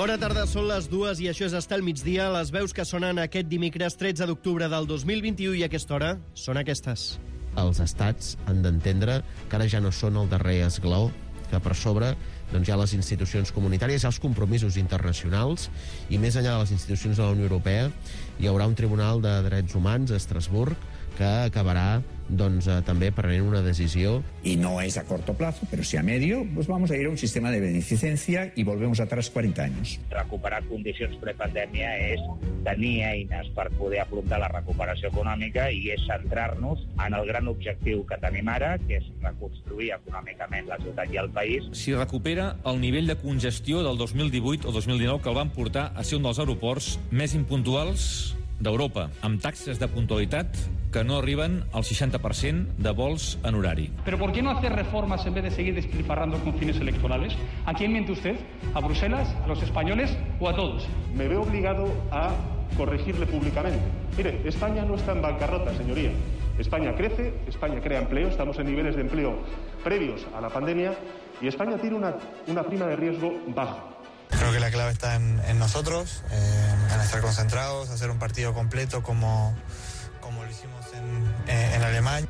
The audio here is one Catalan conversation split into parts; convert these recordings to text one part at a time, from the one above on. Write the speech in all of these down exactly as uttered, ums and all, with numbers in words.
Bona tarda, són les dues i això és Estel migdia. Les veus que sonen aquest dimecres tretze d'octubre del dos mil vint-i-u i a aquesta hora són aquestes. Els estats han d'entendre que ara ja no són el darrer esglaó, que per sobre doncs, hi ha les institucions comunitàries, hi ha els compromisos internacionals, i més enllà de les institucions de la Unió Europea hi haurà un Tribunal de Drets Humans a Estrasburg que acabarà doncs, eh, també prenent una decisió. Y no es a corto plazo, pero si a medio, pues vamos a ir a un sistema de beneficencia y volvemos atrás cuarenta años. Recuperar condicions prepandèmia és tenir eines per poder afrontar la recuperació econòmica i és centrar-nos en el gran objectiu que tenim ara, que és reconstruir econòmicament la ciutat i el país. Si recupera el nivell de congestió del dos mil divuit o dos mil dinou que el van portar a ser un dels aeroports més impuntuals d'Europa, amb taxes de puntualitat que no arriben al seixanta per cent de vols en horari. ¿Pero por qué no hacer reformas en vez de seguir despilfarrando con fines electorales? ¿A quién miente usted? ¿A Bruselas? ¿A los españoles? ¿O a todos? Me veo obligado a corregirle públicamente. Mire, España no está en bancarrota, señoría. España crece, España crea empleo, estamos en niveles de empleo previos a la pandemia y España tiene una, una prima de riesgo baja. Creo que la clave está en, en nosotros, eh, en estar concentrados, hacer un partido completo como, como lo hicimos en, en, en Alemania.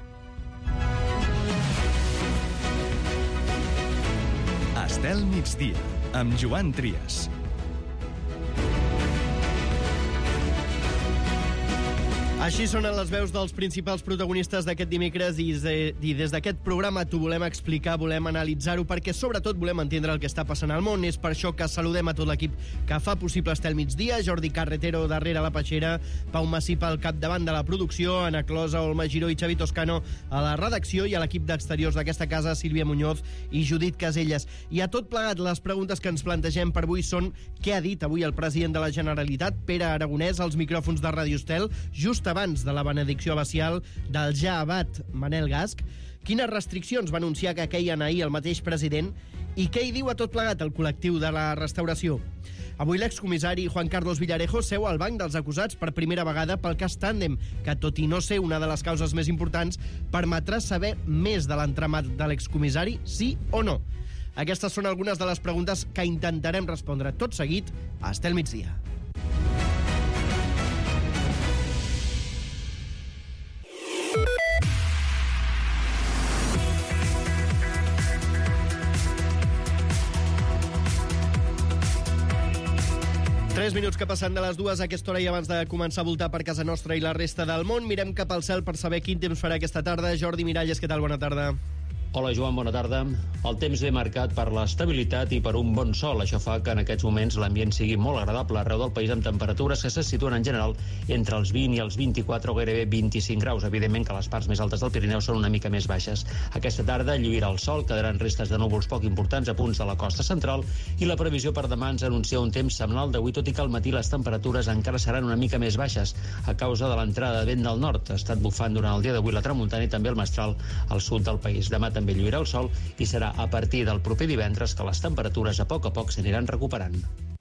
Estel migdia, amb Joan Trias. Així sonen les veus dels principals protagonistes d'aquest dimecres i, de, i des d'aquest programa t'ho volem explicar, volem analitzar-ho, perquè sobretot volem entendre el que està passant al món. És per això que saludem a tot l'equip que fa possible Estel migdia: Jordi Carretero darrere la peixera, Pau Massip al capdavant de la producció, Anna Closa, Olma Giró i Xavi Toscano a la redacció, i a l'equip d'exteriors d'aquesta casa, Sílvia Muñoz i Judit Caselles. I a tot plegat, les preguntes que ens plantegem per avui són: què ha dit avui el president de la Generalitat, Pere Aragonès, als micròfons de Ràdio Estel, just abans de la benedicció abacial del ja abat Manel Gasch? Quines restriccions va anunciar que queien ahir el mateix president? I què hi diu a tot plegat el col·lectiu de la restauració? Avui l'excomissari Juan Carlos Villarejo seu al banc dels acusats per primera vegada pel cas Tàndem, que, tot i no ser una de les causes més importants, permetrà saber més de l'entramat de l'excomissari, sí o no. Aquestes són algunes de les preguntes que intentarem respondre tot seguit a Estel migdia. Tres minuts que passen de les dues a aquesta hora, i abans de començar a voltar per casa nostra i la resta del món, mirem cap al cel per saber quin temps farà aquesta tarda. Jordi Miralles, què tal? Bona tarda. Hola, Joan, bona tarda. El temps ve marcat per l'estabilitat i per un bon sol. Això fa que en aquests moments l'ambient sigui molt agradable arreu del país, amb temperatures que se situen en general entre els vint i els vint-i-quatre o gairebé vint-i-cinc graus. Evidentment que les parts més altes del Pirineu són una mica més baixes. Aquesta tarda lluirà el sol, quedaran restes de núvols poc importants a punts de la costa central, i la previsió per demà ens anuncia un temps setmanal d'avui, tot i que al matí les temperatures encara seran una mica més baixes a causa de l'entrada de vent del nord. Ha estat bufant durant el dia d'avui la tramuntana i també el mestral al sud del país. Demà també lluirà el sol i serà a partir del proper divendres que les temperatures a poc a poc s'aniran recuperant.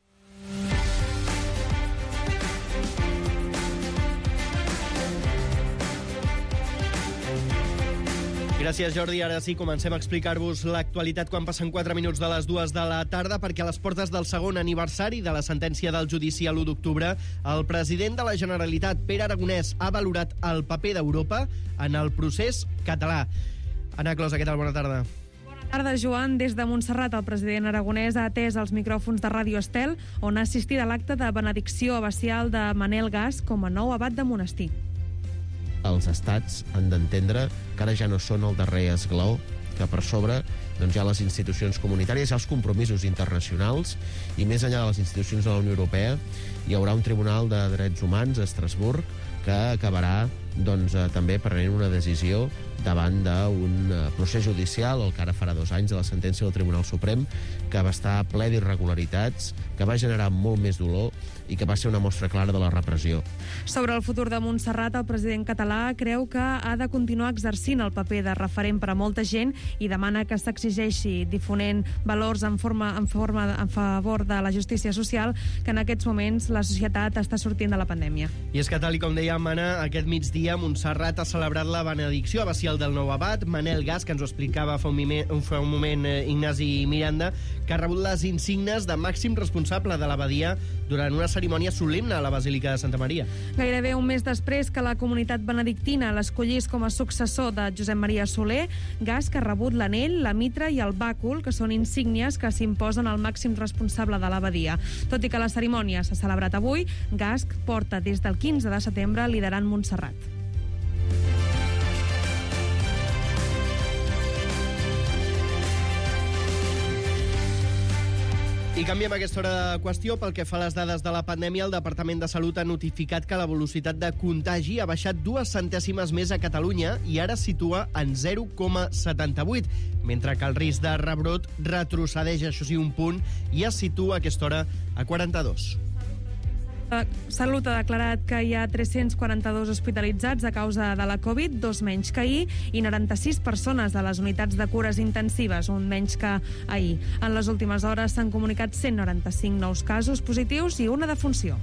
Gràcies, Jordi. Ara sí, comencem a explicar-vos l'actualitat quan passen quatre minuts de les dues de la tarda, perquè a les portes del segon aniversari de la sentència del judici a l'u d'octubre, el president de la Generalitat, Pere Aragonès, ha valorat el paper d'Europa en el procés català. Anna Closa, què tal? Bona tarda. Bona tarda, Joan. Des de Montserrat, el president aragonès ha atès els micròfons de Ràdio Estel, on ha assistit a l'acte de benedicció abacial de Manel Gasch com a nou abat de monestir. Els estats han d'entendre que ara ja no són el darrer esglaó, que per sobre doncs, hi ha les institucions comunitàries, hi ha els compromisos internacionals, i més enllà de les institucions de la Unió Europea hi haurà un Tribunal de Drets Humans a Estrasburg que acabarà doncs, eh, també prenent una decisió davant d'un eh, procés judicial, el que ara farà dos anys, de la sentència del Tribunal Suprem, que va estar ple d'irregularitats, que va generar molt més dolor i que va ser una mostra clara de la repressió. Sobre el futur de Montserrat, el president català creu que ha de continuar exercint el paper de referent per a molta gent i demana que s'exigeixi difonent valors en, forma, en, forma, en favor de la justícia social, que en aquests moments la societat està sortint de la pandèmia. I és que, tal i com dèiem, Anna, aquest migdia migdia, Montserrat ha celebrat la benedicció abacial del nou abat, Manel Gas, que ens ho explicava fa un, mime, fa un moment eh, Ignasi Miranda, que ha rebut les insignes de màxim responsable de l'abadia durant una cerimònia solemne a la Basílica de Santa Maria. Gairebé un mes després que la comunitat benedictina l'escollís com a successor de Josep Maria Soler, Gas, que ha rebut l'anell, la mitra i el bàcul, que són insígnies que s'imposen al màxim responsable de l'abadia. Tot i que la cerimònia s'ha celebrat avui, Gas porta des del quinze de setembre liderant Montserrat. I canviem aquesta hora de qüestió. Pel que fa a les dades de la pandèmia, el Departament de Salut ha notificat que la velocitat de contagi ha baixat dues centèsimes més a Catalunya i ara es situa en zero coma setanta-vuit, mentre que el risc de rebrot retrocedeix, això sí, un punt, i es situa a aquesta hora a quaranta-dos. Salut ha declarat que hi ha tres-cents quaranta-dos hospitalitzats a causa de la Covid, dos menys que ahir, i noranta-sis persones a les unitats de cures intensives, un menys que ahir. En les últimes hores s'han comunicat cent noranta-cinc nous casos positius i una defunció.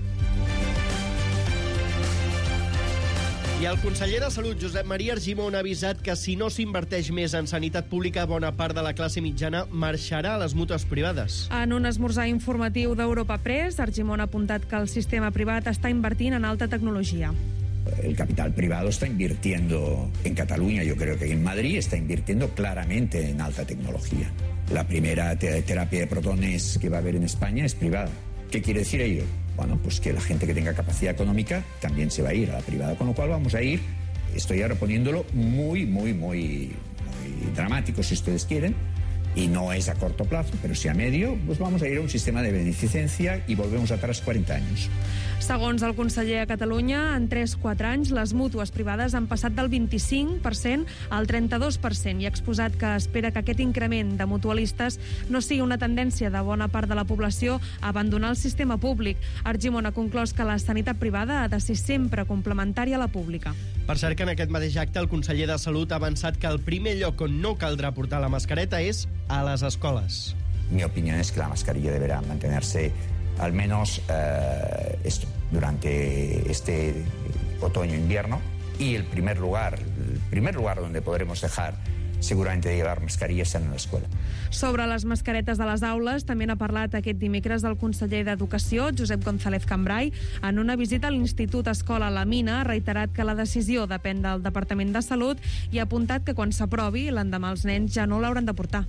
I el conseller de Salut, Josep Maria Argimon, ha avisat que si no s'inverteix més en sanitat pública, bona part de la classe mitjana marxarà a les mútues privades. En un esmorzar informatiu d'Europa Press, Argimon ha apuntat que el sistema privat està invertint en alta tecnologia. El capital privado está invirtiendo en Cataluña, yo creo que en Madrid está invirtiendo claramente en alta tecnología. La primera te- terapia de protones que va a haber en España es privada. ¿Qué quiere decir ello? Bueno, pues que la gente que tenga capacidad económica también se va a ir a la privada, con lo cual vamos a ir, estoy ahora poniéndolo muy, muy, muy, muy dramático, si ustedes quieren, y no es a corto plazo, pero sí a medio, pues vamos a ir a un sistema de beneficencia y volvemos atrás cuarenta años. Segons el conseller a Catalunya, en tres quatre anys les mútues privades han passat del vint-i-cinc per cent al trenta-dos per cent i ha exposat que espera que aquest increment de mutualistes no sigui una tendència de bona part de la població a abandonar el sistema públic. Argimon ha conclòs que la sanitat privada ha de ser sempre complementària a la pública. Per cert que en aquest mateix acte el conseller de Salut ha avançat que el primer lloc on no caldrà portar la mascareta és a les escoles. Mi opinión es que la mascarilla deberá mantenerse al menos eh, esto durante este otoño-invierno, y el primer lugar, el primer lugar donde podremos dejar seguramente de llevar mascarillas serà en l'escola. Sobre les mascaretes de les aules, també n'ha parlat aquest dimecres del conseller d'Educació, Josep González Cambray. En una visita a l'Institut Escola La Mina ha reiterat que la decisió depèn del Departament de Salut i ha apuntat que quan s'aprovi, l'endemà els nens ja no l'hauran de portar.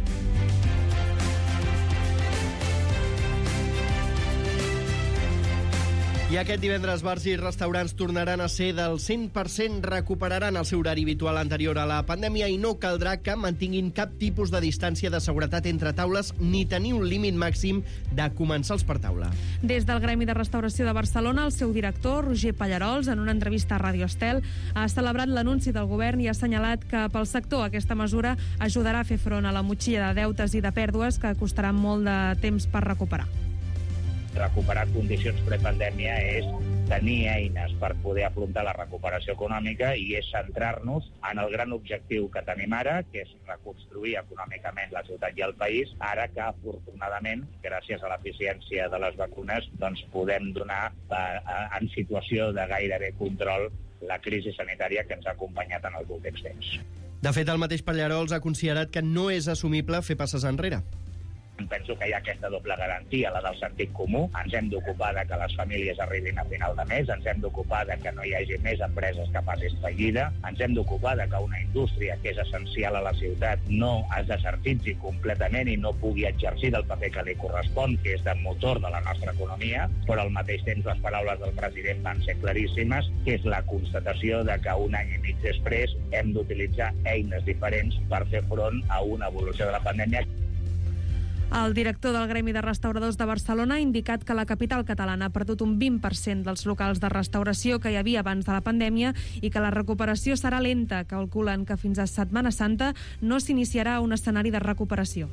I aquest divendres bars i restaurants tornaran a ser del cent per cent, recuperaran el seu horari habitual anterior a la pandèmia i no caldrà que mantinguin cap tipus de distància de seguretat entre taules ni tenir un límit màxim de comensals per taula. Des del Gremi de Restauració de Barcelona, el seu director, Roger Pallarols, en una entrevista a Radio Estel, ha celebrat l'anunci del govern i ha assenyalat que pel sector aquesta mesura ajudarà a fer front a la motxilla de deutes i de pèrdues que costaran molt de temps per recuperar. Recuperar condicions prepandèmia és tenir eines per poder afrontar la recuperació econòmica i és centrar-nos en el gran objectiu que tenim ara, que és reconstruir econòmicament la ciutat i el país, ara que, afortunadament, gràcies a l'eficiència de les vacunes, doncs podem donar eh, en situació de gairebé control la crisi sanitària que ens ha acompanyat en els últims temps. De fet, el mateix Pallarols ha considerat que no és assumible fer passes enrere. Penso que hi ha aquesta doble garantia, la del sentit comú. Ens hem d'ocupar de que les famílies arribin a final de mes, ens hem d'ocupar de que no hi hagi més empreses que passin fallida, ens hem d'ocupar de que una indústria que és essencial a la ciutat no es desertitzi completament i no pugui exercir del paper que li correspon, que és de motor de la nostra economia, però al mateix temps les paraules del president van ser claríssimes, que és la constatació de que un any i mig després hem d'utilitzar eines diferents per fer front a una evolució de la pandèmia. El director del Gremi de Restauradors de Barcelona ha indicat que la capital catalana ha perdut un vint per cent dels locals de restauració que hi havia abans de la pandèmia i que la recuperació serà lenta. Calculen que fins a Setmana Santa no s'iniciarà un escenari de recuperació.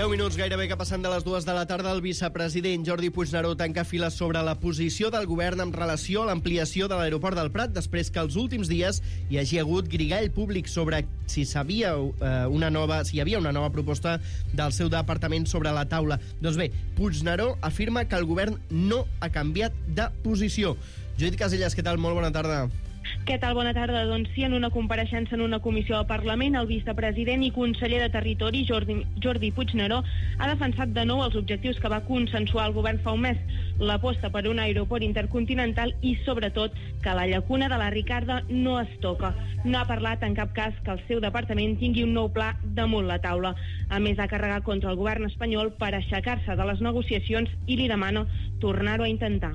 deu minuts gairebé que passen de les dues de la tarda, el vicepresident Jordi Puigneró tanca files sobre la posició del govern en relació a l'ampliació de l'aeroport del Prat, després que els últims dies hi hagi hagut grigall públic sobre si sabia, eh, una nova, si hi havia una nova proposta del seu departament sobre la taula. Doncs bé, Puigneró afirma que el govern no ha canviat de posició. Judit Casellas, què tal? Molt bona tarda. Què tal? Bona tarda. Doncs sí, en una compareixença en una comissió del Parlament, el vicepresident i conseller de Territori, Jordi, Jordi Puigneró, ha defensat de nou els objectius que va consensuar el govern fa un mes, l'aposta per un aeroport intercontinental i, sobretot, que la llacuna de la Ricarda no es toca. No ha parlat en cap cas que el seu departament tingui un nou pla damunt la taula. A més, ha carregat contra el govern espanyol per aixecar-se de les negociacions i li demana tornar-ho a intentar.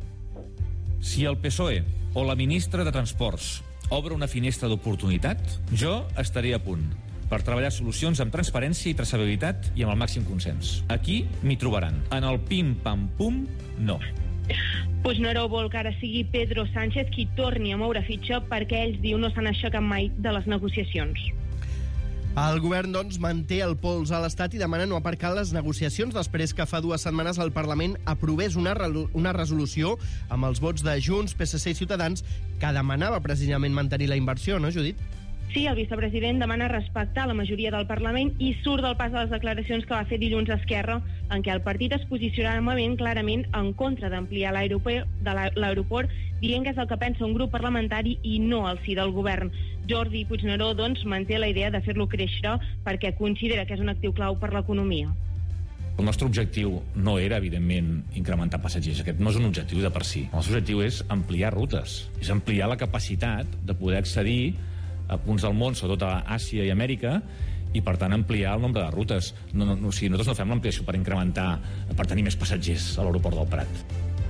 Si el P S O E o la ministra de Transports obre una finestra d'oportunitat, jo estaré a punt per treballar solucions amb transparència i traçabilitat i amb el màxim consens. Aquí m'hi trobaran. En el pim-pam-pum, no. Puigneró vol que ara sigui Pedro Sánchez qui torni a moure fitxa perquè ells, diu, no s'han aixecat mai de les negociacions. El govern, doncs, manté el pols a l'Estat i demana no aparcar les negociacions després que fa dues setmanes el Parlament aprovés una, una resolució amb els vots de Junts, P S C i Ciutadans que demanava precisament mantenir la inversió, no, Judit? Sí, el vicepresident demana respectar la majoria del Parlament i surt del pas de les declaracions que va fer dilluns a Esquerra, en què el partit es posicionava clarament en contra d'ampliar l'aeroport, dient que és el que pensa un grup parlamentari i no el sí del govern. Jordi Puigneró, doncs, manté la idea de fer-lo créixer perquè considera que és un actiu clau per l'economia. El nostre objectiu no era, evidentment, incrementar passatgers. Aquest no és un objectiu de per si. El nostre objectiu és ampliar rutes, és ampliar la capacitat de poder accedir a punts del món, sobretot a Àsia i Amèrica, i, per tant, ampliar el nombre de rutes. No, no, o sigui, nosaltres no fem l'ampliació per incrementar, per tenir més passatgers a l'aeroport del Prat.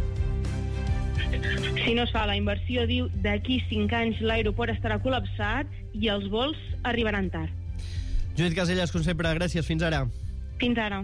Si no es fa la inversió, diu, d'aquí cinc anys l'aeroport estarà col·lapsat i els vols arribaran tard. Judit Casellas, com sempre, gràcies. Fins ara. Fins ara.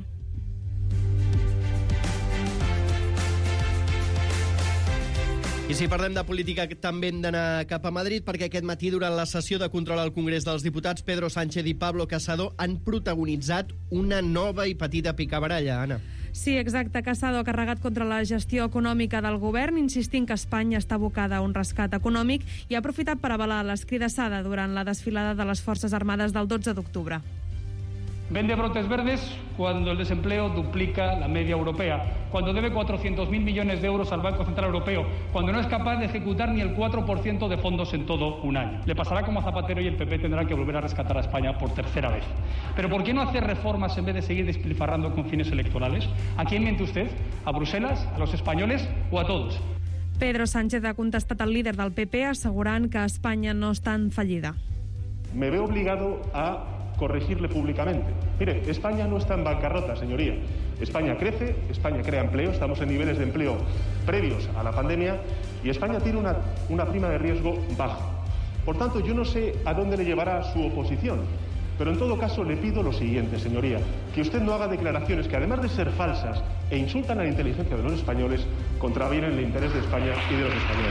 I si parlem de política, també hem d'anar cap a Madrid, perquè aquest matí, durant la sessió de control al Congrés dels Diputats, Pedro Sánchez i Pablo Casado han protagonitzat una nova i petita picabaralla, Anna. Sí, exacte. Casado ha carregat contra la gestió econòmica del govern, insistint que Espanya està abocada a un rescat econòmic i ha aprofitat per avalar l'escridassada durant la desfilada de les Forces Armades del dotze d'octubre. Vende brotes verdes cuando el desempleo duplica la media europea, cuando debe cuatrocientos mil millones de euros al Banco Central Europeo, cuando no es capaz de ejecutar ni el cuatro por ciento de fondos en todo un año. Le pasará como a Zapatero y el P P tendrá que volver a rescatar a España por tercera vez. Pero ¿por qué no hacer reformas en vez de seguir despilfarrando con fines electorales? ¿A quién miente usted? ¿A Bruselas? ¿A los españoles o a todos? Pedro Sánchez ha contestat al líder del P P assegurant que Espanya no està en fallida. Me veo obligado a corregirle públicamente. Mire, España no está en bancarrota, señoría. España crece, España crea empleo, estamos en niveles de empleo previos a la pandemia y España tiene una, una prima de riesgo baja. Por tanto, yo no sé a dónde le llevará su oposición, pero en todo caso le pido lo siguiente, señoría, que usted no haga declaraciones que, además de ser falsas e insultan a la inteligencia de los españoles, contravienen el interés de España y de los españoles.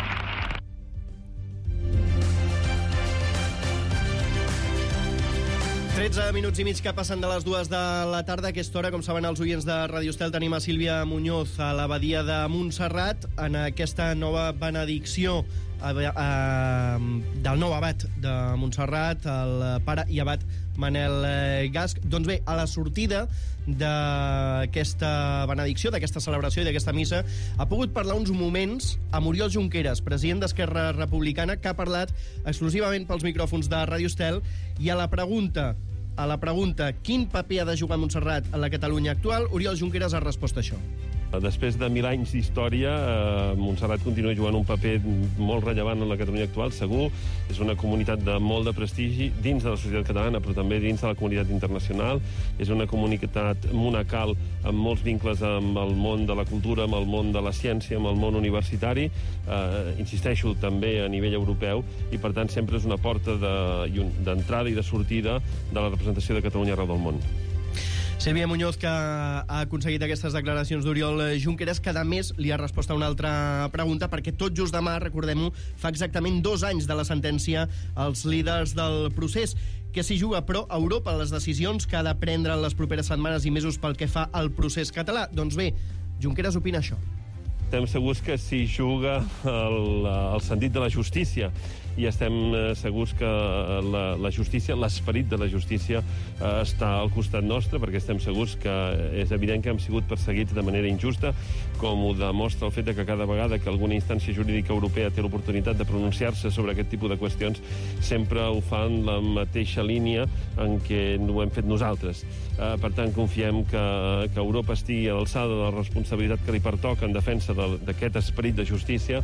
tretze minuts i mig que passen de les dues de la tarda. A aquesta hora, com saben els oients de Radio Estel, tenim a Sílvia Muñoz a l'abadia de Montserrat en aquesta nova benedicció a, a, del nou abat de Montserrat, el pare i abat Manel Gasc. Doncs bé, a la sortida d'aquesta benedicció, d'aquesta celebració i d'aquesta missa, ha pogut parlar uns moments amb Oriol Junqueras, president d'Esquerra Republicana, que ha parlat exclusivament pels micròfons de Radio Estel, i a la pregunta a la pregunta quin paper ha de jugar Montserrat en la Catalunya actual, Oriol Junqueras ha respost això. Després de mil anys d'història, eh, Montserrat continua jugant un paper molt rellevant en la Catalunya actual, segur. És una comunitat de molt de prestigi dins de la societat catalana, però també dins de la comunitat internacional. És una comunitat monacal amb molts vincles amb el món de la cultura, amb el món de la ciència, amb el món universitari. Eh, insisteixo, també a nivell europeu, i per tant sempre és una porta d'entrada i de sortida de la representació de Catalunya arreu del món. Sílvia Muñoz, que ha aconseguit aquestes declaracions d'Oriol Junqueras, que a més li ha respost a una altra pregunta, perquè tot just demà, recordem-ho, fa exactament dos anys de la sentència als líders del procés. Què s'hi juga, però, a Europa, les decisions que ha de prendre en les properes setmanes i mesos pel que fa al procés català? Doncs bé, Junqueras opina això. Estem segurs que s'hi juga el, el sentit de la justícia i estem segurs que la, la justícia, l'esperit de la justícia eh, està al costat nostre, perquè estem segurs que és evident que hem sigut perseguits de manera injusta, com ho demostra el fet de que cada vegada que alguna instància jurídica europea té l'oportunitat de pronunciar-se sobre aquest tipus de qüestions, sempre ho fan la mateixa línia en què ho hem fet nosaltres. Eh, per tant, confiem que, que Europa estigui a l'alçada de la responsabilitat que li pertoca en defensa d'aquest esperit de justícia.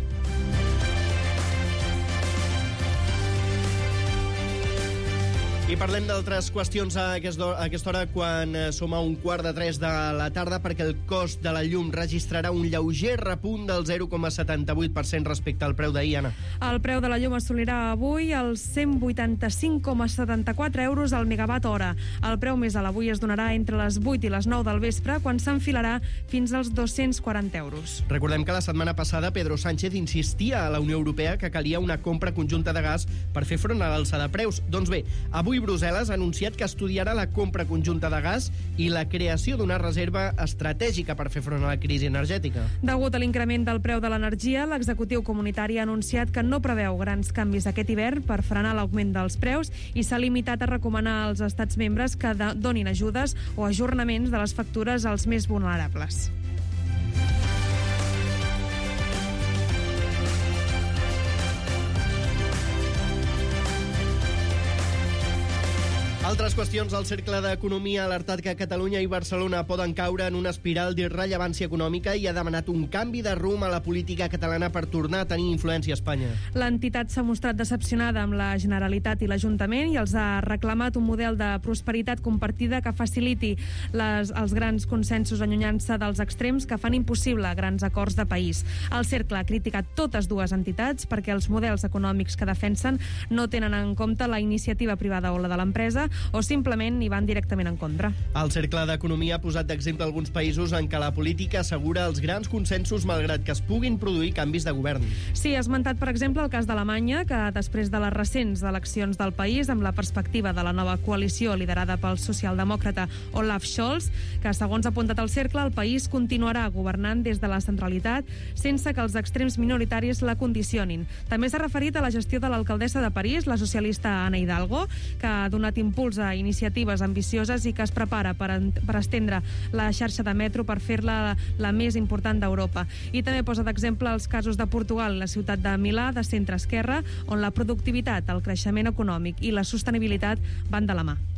I parlem d'altres qüestions a aquesta hora quan som a un quart de tres de la tarda, perquè el cost de la llum registrarà un lleuger repunt del zero coma setanta-vuit per cent respecte al preu d'ahir, Anna. El preu de la llum assolirà avui els cent vuitanta-cinc coma setanta-quatre euros al megawatt hora. El preu més alt avui es donarà entre les vuit i les nou del vespre, quan s'enfilarà fins als dos-cents quaranta euros. Recordem que la setmana passada Pedro Sánchez insistia a la Unió Europea que calia una compra conjunta de gas per fer front a l'alça de preus. Doncs bé, avui Brussel·les ha anunciat que estudiarà la compra conjunta de gas i la creació d'una reserva estratègica per fer front a la crisi energètica. Degut a l'increment del preu de l'energia, l'executiu comunitari ha anunciat que no preveu grans canvis aquest hivern per frenar l'augment dels preus i s'ha limitat a recomanar als estats membres que donin ajudes o ajornaments de les factures als més vulnerables. Altres qüestions al Cercle d'Economia ha alertat que Catalunya i Barcelona poden caure en una espiral d'irrellevància econòmica i ha demanat un canvi de rumb a la política catalana per tornar a tenir influència a Espanya. L'entitat s'ha mostrat decepcionada amb la Generalitat i l'Ajuntament i els ha reclamat un model de prosperitat compartida que faciliti les, els grans consensos, allunyant-se dels extrems que fan impossible grans acords de país. El Cercle ha criticat totes dues entitats perquè els models econòmics que defensen no tenen en compte la iniciativa privada o la de l'empresa, o simplement hi van directament en contra. El Cercle d'Economia ha posat d'exemple alguns països en què la política assegura els grans consensos malgrat que es puguin produir canvis de govern. Sí, ha esmentat, per exemple, el cas d'Alemanya, que després de les recents eleccions del país, amb la perspectiva de la nova coalició liderada pel socialdemòcrata Olaf Scholz, que, segons ha apuntat el Cercle, el país continuarà governant des de la centralitat sense que els extrems minoritaris la condicionin. També s'ha referit a la gestió de l'alcaldessa de París, la socialista Anna Hidalgo, que ha donat impuls a iniciatives ambicioses i que es prepara per, per estendre la xarxa de metro per fer-la la, la més important d'Europa. I també posa d'exemple els casos de Portugal, la ciutat de Milà, de centre-esquerra, on la productivitat, el creixement econòmic i la sostenibilitat van de la mà.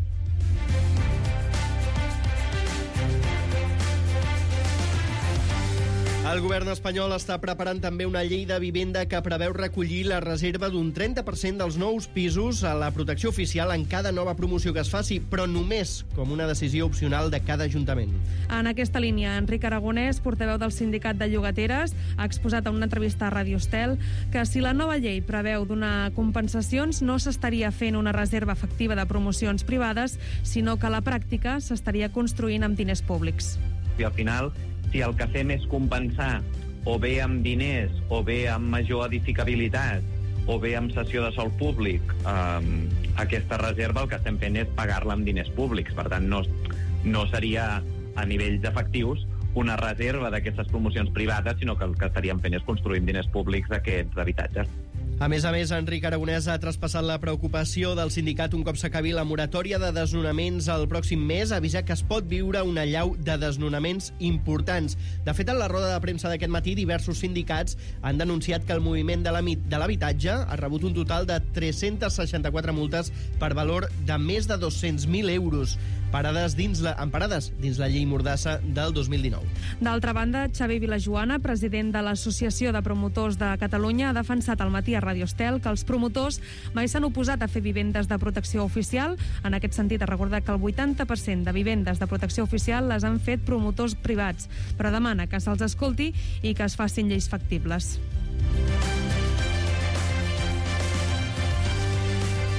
El govern espanyol està preparant també una llei de vivenda que preveu recollir la reserva d'un trenta per cent dels nous pisos a la protecció oficial en cada nova promoció que es faci, però només com una decisió opcional de cada ajuntament. En aquesta línia, Enric Aragonès, portaveu del sindicat de llogateres, ha exposat en una entrevista a Radio Estel que si la nova llei preveu donar compensacions no s'estaria fent una reserva efectiva de promocions privades, sinó que a la pràctica s'estaria construint amb diners públics. I al final, si el que fem és compensar o bé amb diners, o bé amb major edificabilitat, o bé amb cessió de sòl públic, eh, aquesta reserva el que estem fent és pagar-la amb diners públics. Per tant, no, no seria a nivells efectius una reserva d'aquestes promocions privades, sinó que el que estaríem fent és construir amb diners públics aquests habitatges. A més a més, Enric Aragonès ha traspassat la preocupació del sindicat un cop s'acabi la moratòria de desnonaments el pròxim mes, avisar que es pot viure una allau de desnonaments importants. De fet, en la roda de premsa d'aquest matí, diversos sindicats han denunciat que el moviment de l'habitatge ha rebut un total de tres-centes seixanta-quatre multes per valor de més de dos-cents mil euros, parades dins la, emparades dins la llei Mordassa del dos mil dinou. D'altra banda, Xavi Vilajoana, president de l'Associació de Promotors de Catalunya, ha defensat al matí a Radio Estel que els promotors mai s'han oposat a fer vivendes de protecció oficial. En aquest sentit, ha recordat que el vuitanta per cent de vivendes de protecció oficial les han fet promotors privats, però demana que se'ls escolti i que es facin lleis factibles.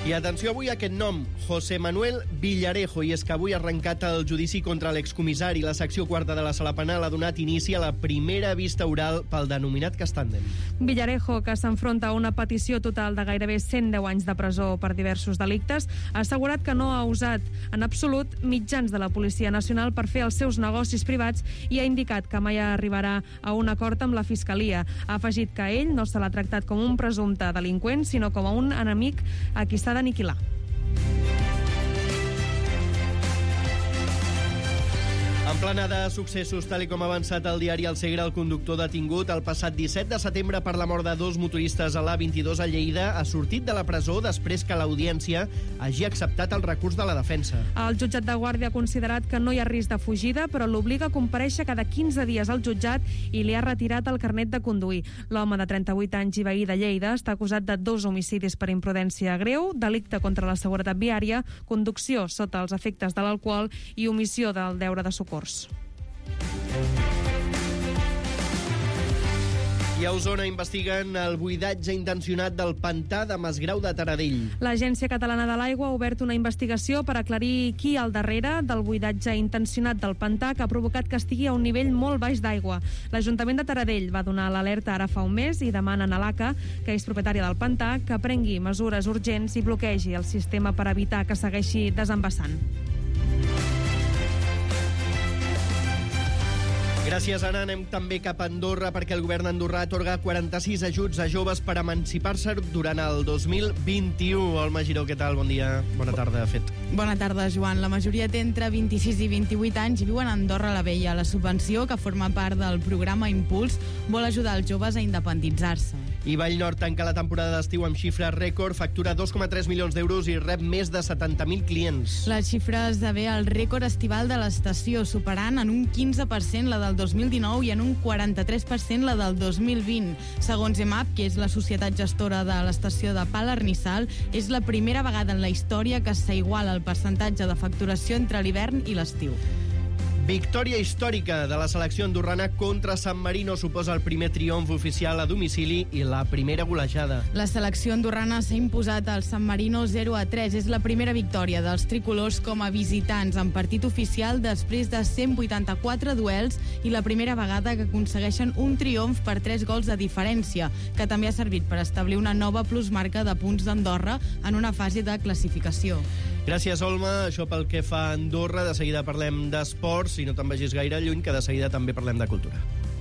I atenció avui a aquest nom, José Manuel Villarejo, i és que avui ha arrencat el judici contra l'excomissari. La secció quarta de la Sala Penal ha donat inici a la primera vista oral pel denominat cas tàndem. Villarejo, que s'enfronta a una petició total de gairebé cent deu anys de presó per diversos delictes, ha assegurat que no ha usat en absolut mitjans de la Policia Nacional per fer els seus negocis privats i ha indicat que mai arribarà a un acord amb la Fiscalia. Ha afegit que ell no se l'ha tractat com un presumpte delinqüent, sinó com a un enemic a qui s'ha d'aniquilar. En plana de successos, tal com ha avançat el diari El Segre, el conductor detingut el passat disset de setembre per la mort de dos motoristes a l'A vint-i-dos a Lleida ha sortit de la presó després que l'audiència hagi acceptat el recurs de la defensa. El jutjat de guàrdia ha considerat que no hi ha risc de fugida, però l'obliga a comparèixer cada quinze dies al jutjat i li ha retirat el carnet de conduir. L'home de trenta-vuit anys i veí de Lleida està acusat de dos homicidis per imprudència greu, delicte contra la seguretat viària, conducció sota els efectes de l'alcohol i omissió del deure de socors. I a Osona investiguen el buidatge intencionat del pantà de Masgrau de Taradell. L'Agència Catalana de l'Aigua ha obert una investigació per aclarir qui hi ha al darrere del buidatge intencionat del pantà que ha provocat que estigui a un nivell molt baix d'aigua. L'Ajuntament de Taradell va donar l'alerta ara fa un mes i demanen a l'A C A, que és propietària del pantà, que prengui mesures urgents i bloquegi el sistema per evitar que segueixi desembassant. Gràcies, Anna. Anem també cap a Andorra perquè el govern andorrà atorga quaranta-sis ajuts a joves per emancipar-se durant el dos mil vint-i-u. Olma Giró, què tal? Bon dia. Bona tarda, fet. Bona tarda, Joan. La majoria té entre vint-i-sis i vint-i-vuit anys i viuen a Andorra la Vella. La subvenció, que forma part del programa Impuls, vol ajudar els joves a independitzar-se. I Vallnord tanca la temporada d'estiu amb xifres rècord, factura dos coma tres milions d'euros i rep més de setanta mil clients. La xifra esdevé el rècord estival de l'estació, superant en un quinze per cent la del dos mil dinou i en un quaranta-tres per cent la del dos mil vint. Segons E M A P, que és la societat gestora de l'estació de Palermissal, és la primera vegada en la història que s'iguala el percentatge de facturació entre l'hivern i l'estiu. Victòria històrica de la selecció andorrana contra San Marino suposa el primer triomf oficial a domicili i la primera golejada. La selecció andorrana s'ha imposat al San Marino zero a tres. És la primera victòria dels tricolors com a visitants en partit oficial després de cent vuitanta-quatre duels i la primera vegada que aconsegueixen un triomf per tres gols de diferència, que també ha servit per establir una nova plusmarca de punts d'Andorra en una fase de classificació. Gràcies, Olma. Això pel que fa a Andorra. De seguida parlem d'esports, si no te'n vagis gaire lluny, que de seguida també parlem de cultura.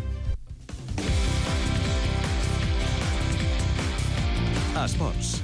Esports.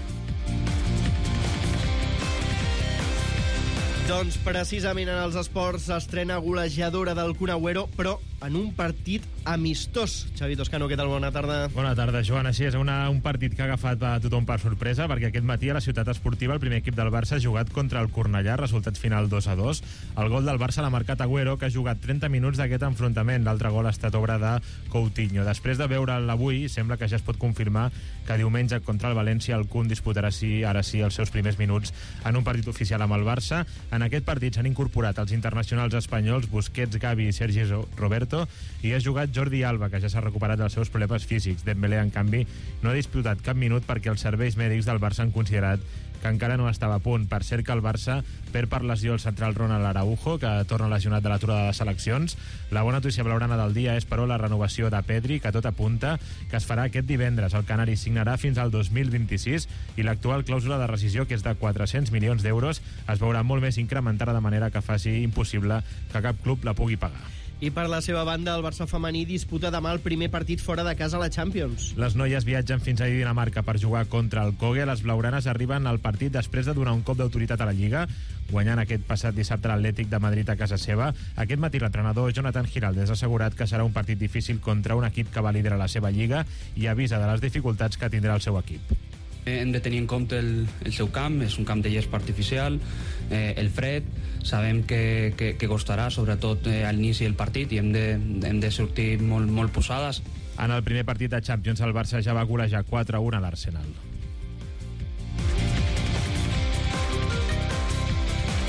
Doncs precisament en els esports s'estrena golejadora del Kun Agüero, però en un partit amistós. Xavi Toscano, què tal? Bona tarda. Bona tarda, Joan. Així és, una, un partit que ha agafat a tothom per sorpresa, perquè aquest matí a la Ciutat Esportiva el primer equip del Barça ha jugat contra el Cornellà, resultat final dos a dos. El gol del Barça l'ha marcat Agüero, que ha jugat trenta minuts d'aquest enfrontament. L'altre gol ha estat obra de Coutinho. Després de veure'l avui, sembla que ja es pot confirmar que diumenge contra el València el Kun disputarà sí, ara sí els seus primers minuts en un partit oficial amb el Barça. En aquest partit s'han incorporat els internacionals espanyols Busquets, Gavi i Sergi Roberto, i ha jugat Jordi Alba, que ja s'ha recuperat dels seus problemes físics. Dembélé, en canvi, no ha disputat cap minut perquè els serveis mèdics del Barça han considerat que encara no estava a punt. Per cert que el Barça perd per lesió el central Ronald Araujo, que torna lesionat de l'aturada de seleccions. La bona notícia blaugrana del dia és, però, la renovació de Pedri, que tot apunta que es farà aquest divendres. El canari signarà fins al dos mil vint-i-sis i l'actual clàusula de rescisió, que és de quatre-cents milions d'euros, es veurà molt més incrementada, de manera que faci impossible que cap club la pugui pagar. I per la seva banda, el Barça femení disputa demà el primer partit fora de casa a la Champions. Les noies viatgen fins a Dinamarca per jugar contra el Køge. Les blaugranes arriben al partit després de donar un cop d'autoritat a la Lliga, guanyant aquest passat dissabte l'Atlètic de Madrid a casa seva. Aquest matí l'entrenador Jonathan Giraldez ha assegurat que serà un partit difícil contra un equip que va liderar la seva Lliga i avisa de les dificultats que tindrà el seu equip. Hem de tenir en compte el, el seu camp, és un camp de gespa artificial, eh, el fred, sabem que, que, que costarà, sobretot eh, a l'inici del partit, i hem de, hem de sortir molt, molt posades. En el primer partit de Champions, el Barça ja va golejar quatre a un a l'Arsenal.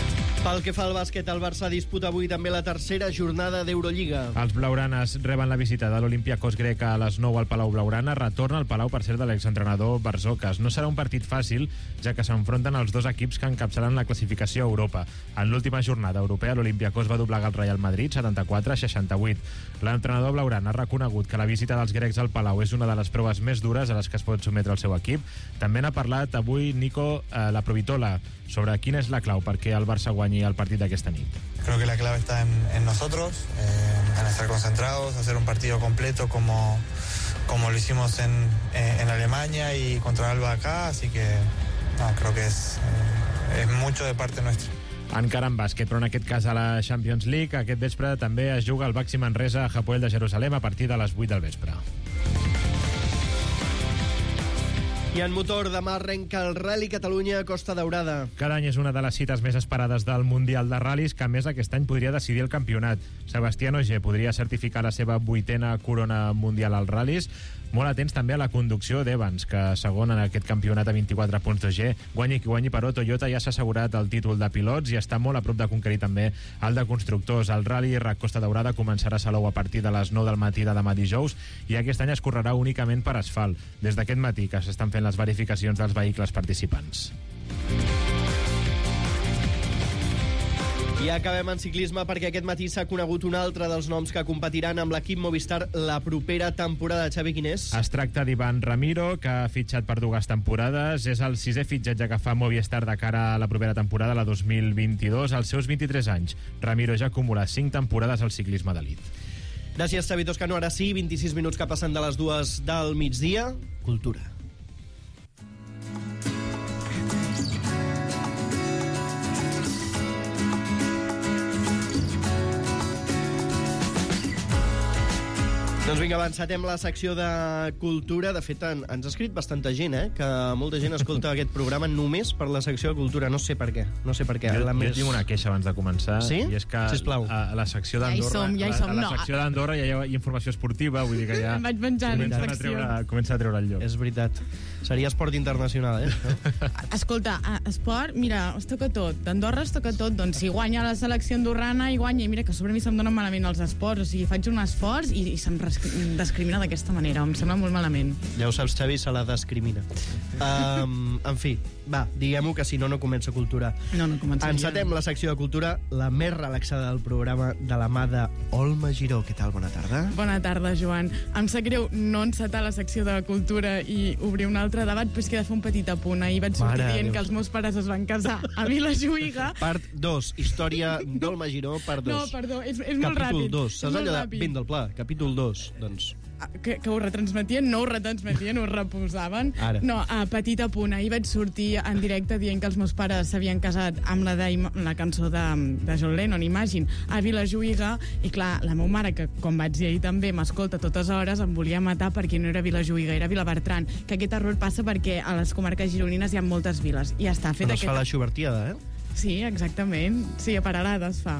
Pel que fa al bàsquet, el Barça disputa avui també la tercera jornada d'Eurolliga. Els blaugranes reben la visita de l'Olympiacos grec a les nou al Palau Blaugrana. Retorna al Palau, per cert, de l'exentrenador Barzokas. No serà un partit fàcil, ja que s'enfronten els dos equips que encapçalen la classificació a Europa. En l'última jornada europea, l'Olympiacos va doblegar el Real Madrid setanta-quatre a seixanta-vuit. L'entrenador blaugrana ha reconegut que la visita dels grecs al Palau és una de les proves més dures a les que es pot sometre el seu equip. També n'ha parlat avui Nico eh, Laprovitola sobre quina és la clau perquè el Barça guanyi el partit d'aquesta nit. Creo que la clave está en, en nosotros, eh, en estar concentrados, hacer un partido completo como, como lo hicimos en, en Alemania y contra Alba acá, así que no, creo que es, eh, es mucho de parte nuestra. Encara en bàsquet, però en aquest cas a la Champions League, aquest vespre també es juga el Baxi Manresa a Hapoel de Jerusalem a partir de les vuit del vespre. I en motor, demà arrenca el Rally Catalunya Costa Daurada. Cada any és una de les cites més esperades del Mundial de Ral·lis, que a més aquest any podria decidir el campionat. Sebastián Ogier podria certificar la seva vuitena corona mundial als ral·lis. Molt atents també a la conducció d'Evans, que segon en aquest campionat a vint-i-quatre punts d'Ogier. Guanyi qui guanyi, però Toyota ja s'ha assegurat el títol de pilots i està molt a prop de conquerir també el de constructors. El Rally Rac Costa Daurada començarà a Salou a partir de les nou del matí de demà dijous i aquest any es correrà únicament per asfalt. Des d'aquest matí que s'estan fent les verificacions dels vehicles participants. I acabem en ciclisme perquè aquest matí s'ha conegut un altre dels noms que competiran amb l'equip Movistar la propera temporada. Xavi, quin és? Es tracta d'Ivan Ramiro, que ha fitxat per dues temporades. És el sisè fitxatge que fa Movistar de cara a la propera temporada, la dos mil vint-i-dos. Als seus vint-i-tres anys, Ramiro ja acumula cinc temporades al ciclisme d'elit. Gràcies, Xavi Toscano. Ara sí, vint-i-sis minuts que passen de les dues del migdia. Cultura. Doncs vinga, avançatem la secció de cultura. De fet, en, ens ha escrit bastanta gent, eh? Que molta gent escolta aquest programa només per la secció de cultura. No sé per què. No sé per què. Jo, la jo més... tinc una queixa abans de començar. Sí? I és que Sisplau. a, a la secció d'Andorra... Ja hi som, ja hi som. A la, a la No. secció d'Andorra ja hi ha informació esportiva, vull dir que ja... Em vaig menjar en comencen a secció. treure, comença a treure el lloc. És veritat. Seria esport internacional, eh? Escolta, a esport, mira, es toca tot. D'Andorra es toca tot. Doncs si guanya la selecció andorrana, i guanya. I mira que sobre mi se'm donen malament els esports. O sigui, faig un esforç i, i se'm discrimina d'aquesta manera. Em sembla molt malament. Ja ho saps, Xavi, se la discrimina. Um, en fi, va, diguem-ho que si no, no comença cultura. No, no comença. Encetem la secció de cultura, la més relaxada del programa, de la mà d'Olma Giró. Què tal? Bona tarda. Bona tarda, Joan. Em sap greu no encetar la secció de cultura i obrir un altre debat, però és que he de fer un petit apunt. Ahir vaig sortir Mare dient Déu. que els meus pares es van casar a Vilajuïga. Part dos, història d'Olma Giró, part dos. No, perdó, és, és molt ràpid. Capítol dos, És saps molt allò de ràpid. vint del pla? Capítol dos, doncs... Que, que ho retransmetien, no ho retransmetien, ho reposaven. Ara. No, a petit apunt, ahir vaig sortir en directe dient que els meus pares s'havien casat amb la, de, la cançó de, de John Lennon, Imagine, a Vilajuïga, i clar, la meva mare, que com vaig dir ahir també, m'escolta a totes hores, em volia matar perquè no era Vilajuïga, era Vilabertran, que aquest error passa perquè a les comarques gironines hi ha moltes viles, i ja està fet On es aquest... fa la xubertiada, eh? Sí, exactament, sí, a Paralada es fa.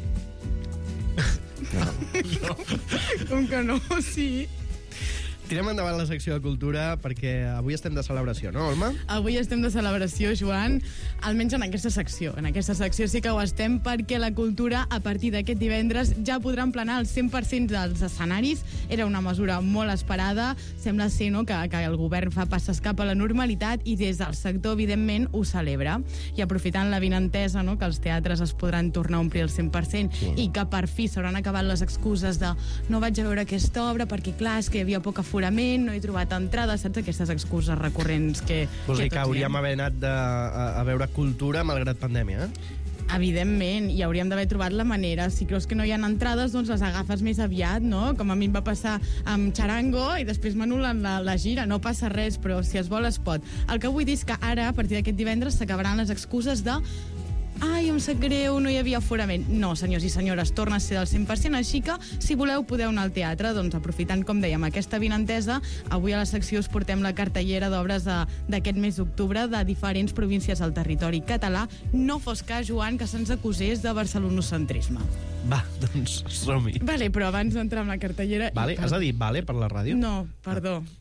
No. Com que no, sí. Tirem endavant la secció de cultura perquè avui estem de celebració, no, Olma? Avui estem de celebració, Joan, almenys en aquesta secció. En aquesta secció sí que ho estem perquè la cultura, a partir d'aquest divendres, ja podrà emplenar el cent per cent dels escenaris. Era una mesura molt esperada. Sembla ser, no?, que, que el govern fa passes cap a la normalitat i des del sector, evidentment, ho celebra. I aprofitant la vinentesa, no?, que els teatres es podran tornar a omplir el cent per cent sí. i que per fi s'hauran acabat les excuses de no vaig a veure aquesta obra perquè, clar, és que hi havia poc aforament, no he trobat entrada, saps? Aquestes excuses recurrents que... Vols que dir que hauríem haver anat de, a, a veure cultura malgrat pandèmia, eh? Evidentment, i hauríem d'haver trobat la manera. Si creus que no hi ha entrades, doncs les agafes més aviat, no? Com a mi em va passar amb Charango i després m'anulen la, la gira. No passa res, però si es vol es pot. El que vull dir és que ara, a partir d'aquest divendres, s'acabaran les excuses de ai, em sap greu, no hi havia aforament. No, senyors i senyores, torna a ser del cent per cent, així que, si voleu, podeu anar al teatre. Doncs aprofitant, com dèiem, aquesta vinentesa, avui a la secció us portem la cartellera d'obres d'aquest mes d'octubre de diferents províncies del territori català. No fos cas, Joan, que se'ns acusés de barcelonocentrisme. Va, doncs som-hi. Vale, però abans d'entrar en la cartellera... Vale, has de dir vale per la ràdio? No, perdó.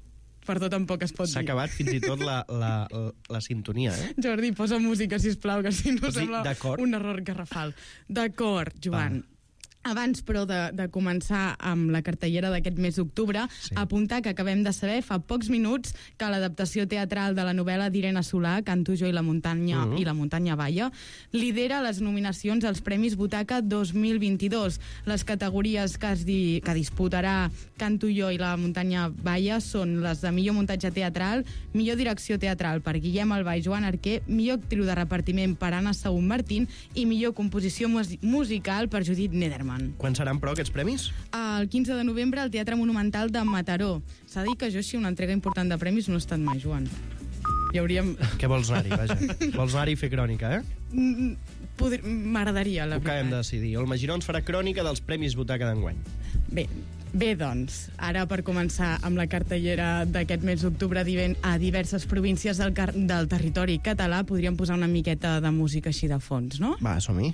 perdó tampoc es pot S'ha dir. acabat fins i tot la, la, la, la sintonia, eh? Jordi, posa música, sisplau, que si no Pots dir sembla d'acord? un error garrafal. D'acord, Joan. Ah. Abans, però, de, de començar amb la cartellera d'aquest mes d'octubre, sí. apuntar que acabem de saber fa pocs minuts que l'adaptació teatral de la novel·la d'Irene Solà, Canto jo i la muntanya, uh -huh. i la muntanya balla, lidera les nominacions als Premis Butaca dos mil vint-i-dos. Les categories que, es di, que disputarà Canto jo i la muntanya balla són les de millor muntatge teatral, millor direcció teatral per Guillem Albà i Joan Arquer, millor actriu de repartiment per Anna Saúl Martín i millor composició mus musical per Judit Nederman. Quan seran, però, aquests premis? El quinze de novembre al Teatre Monumental de Mataró. S'ha dit que jo, així, una entrega important de premis no he estat mai, Joan. Hi hauríem... Què vols anar-hi, vaja? Vols anar-hi a fer crònica, eh? M'agradaria, la veritat. Ho acabem de decidir. El Magiró ens farà crònica dels Premis Butaca d'enguany. Bé, Bé, doncs, ara per començar amb la cartellera d'aquest mes d'octubre a diverses províncies del, del territori català, podríem posar una miqueta de música així de fons, no? Va, som-hi.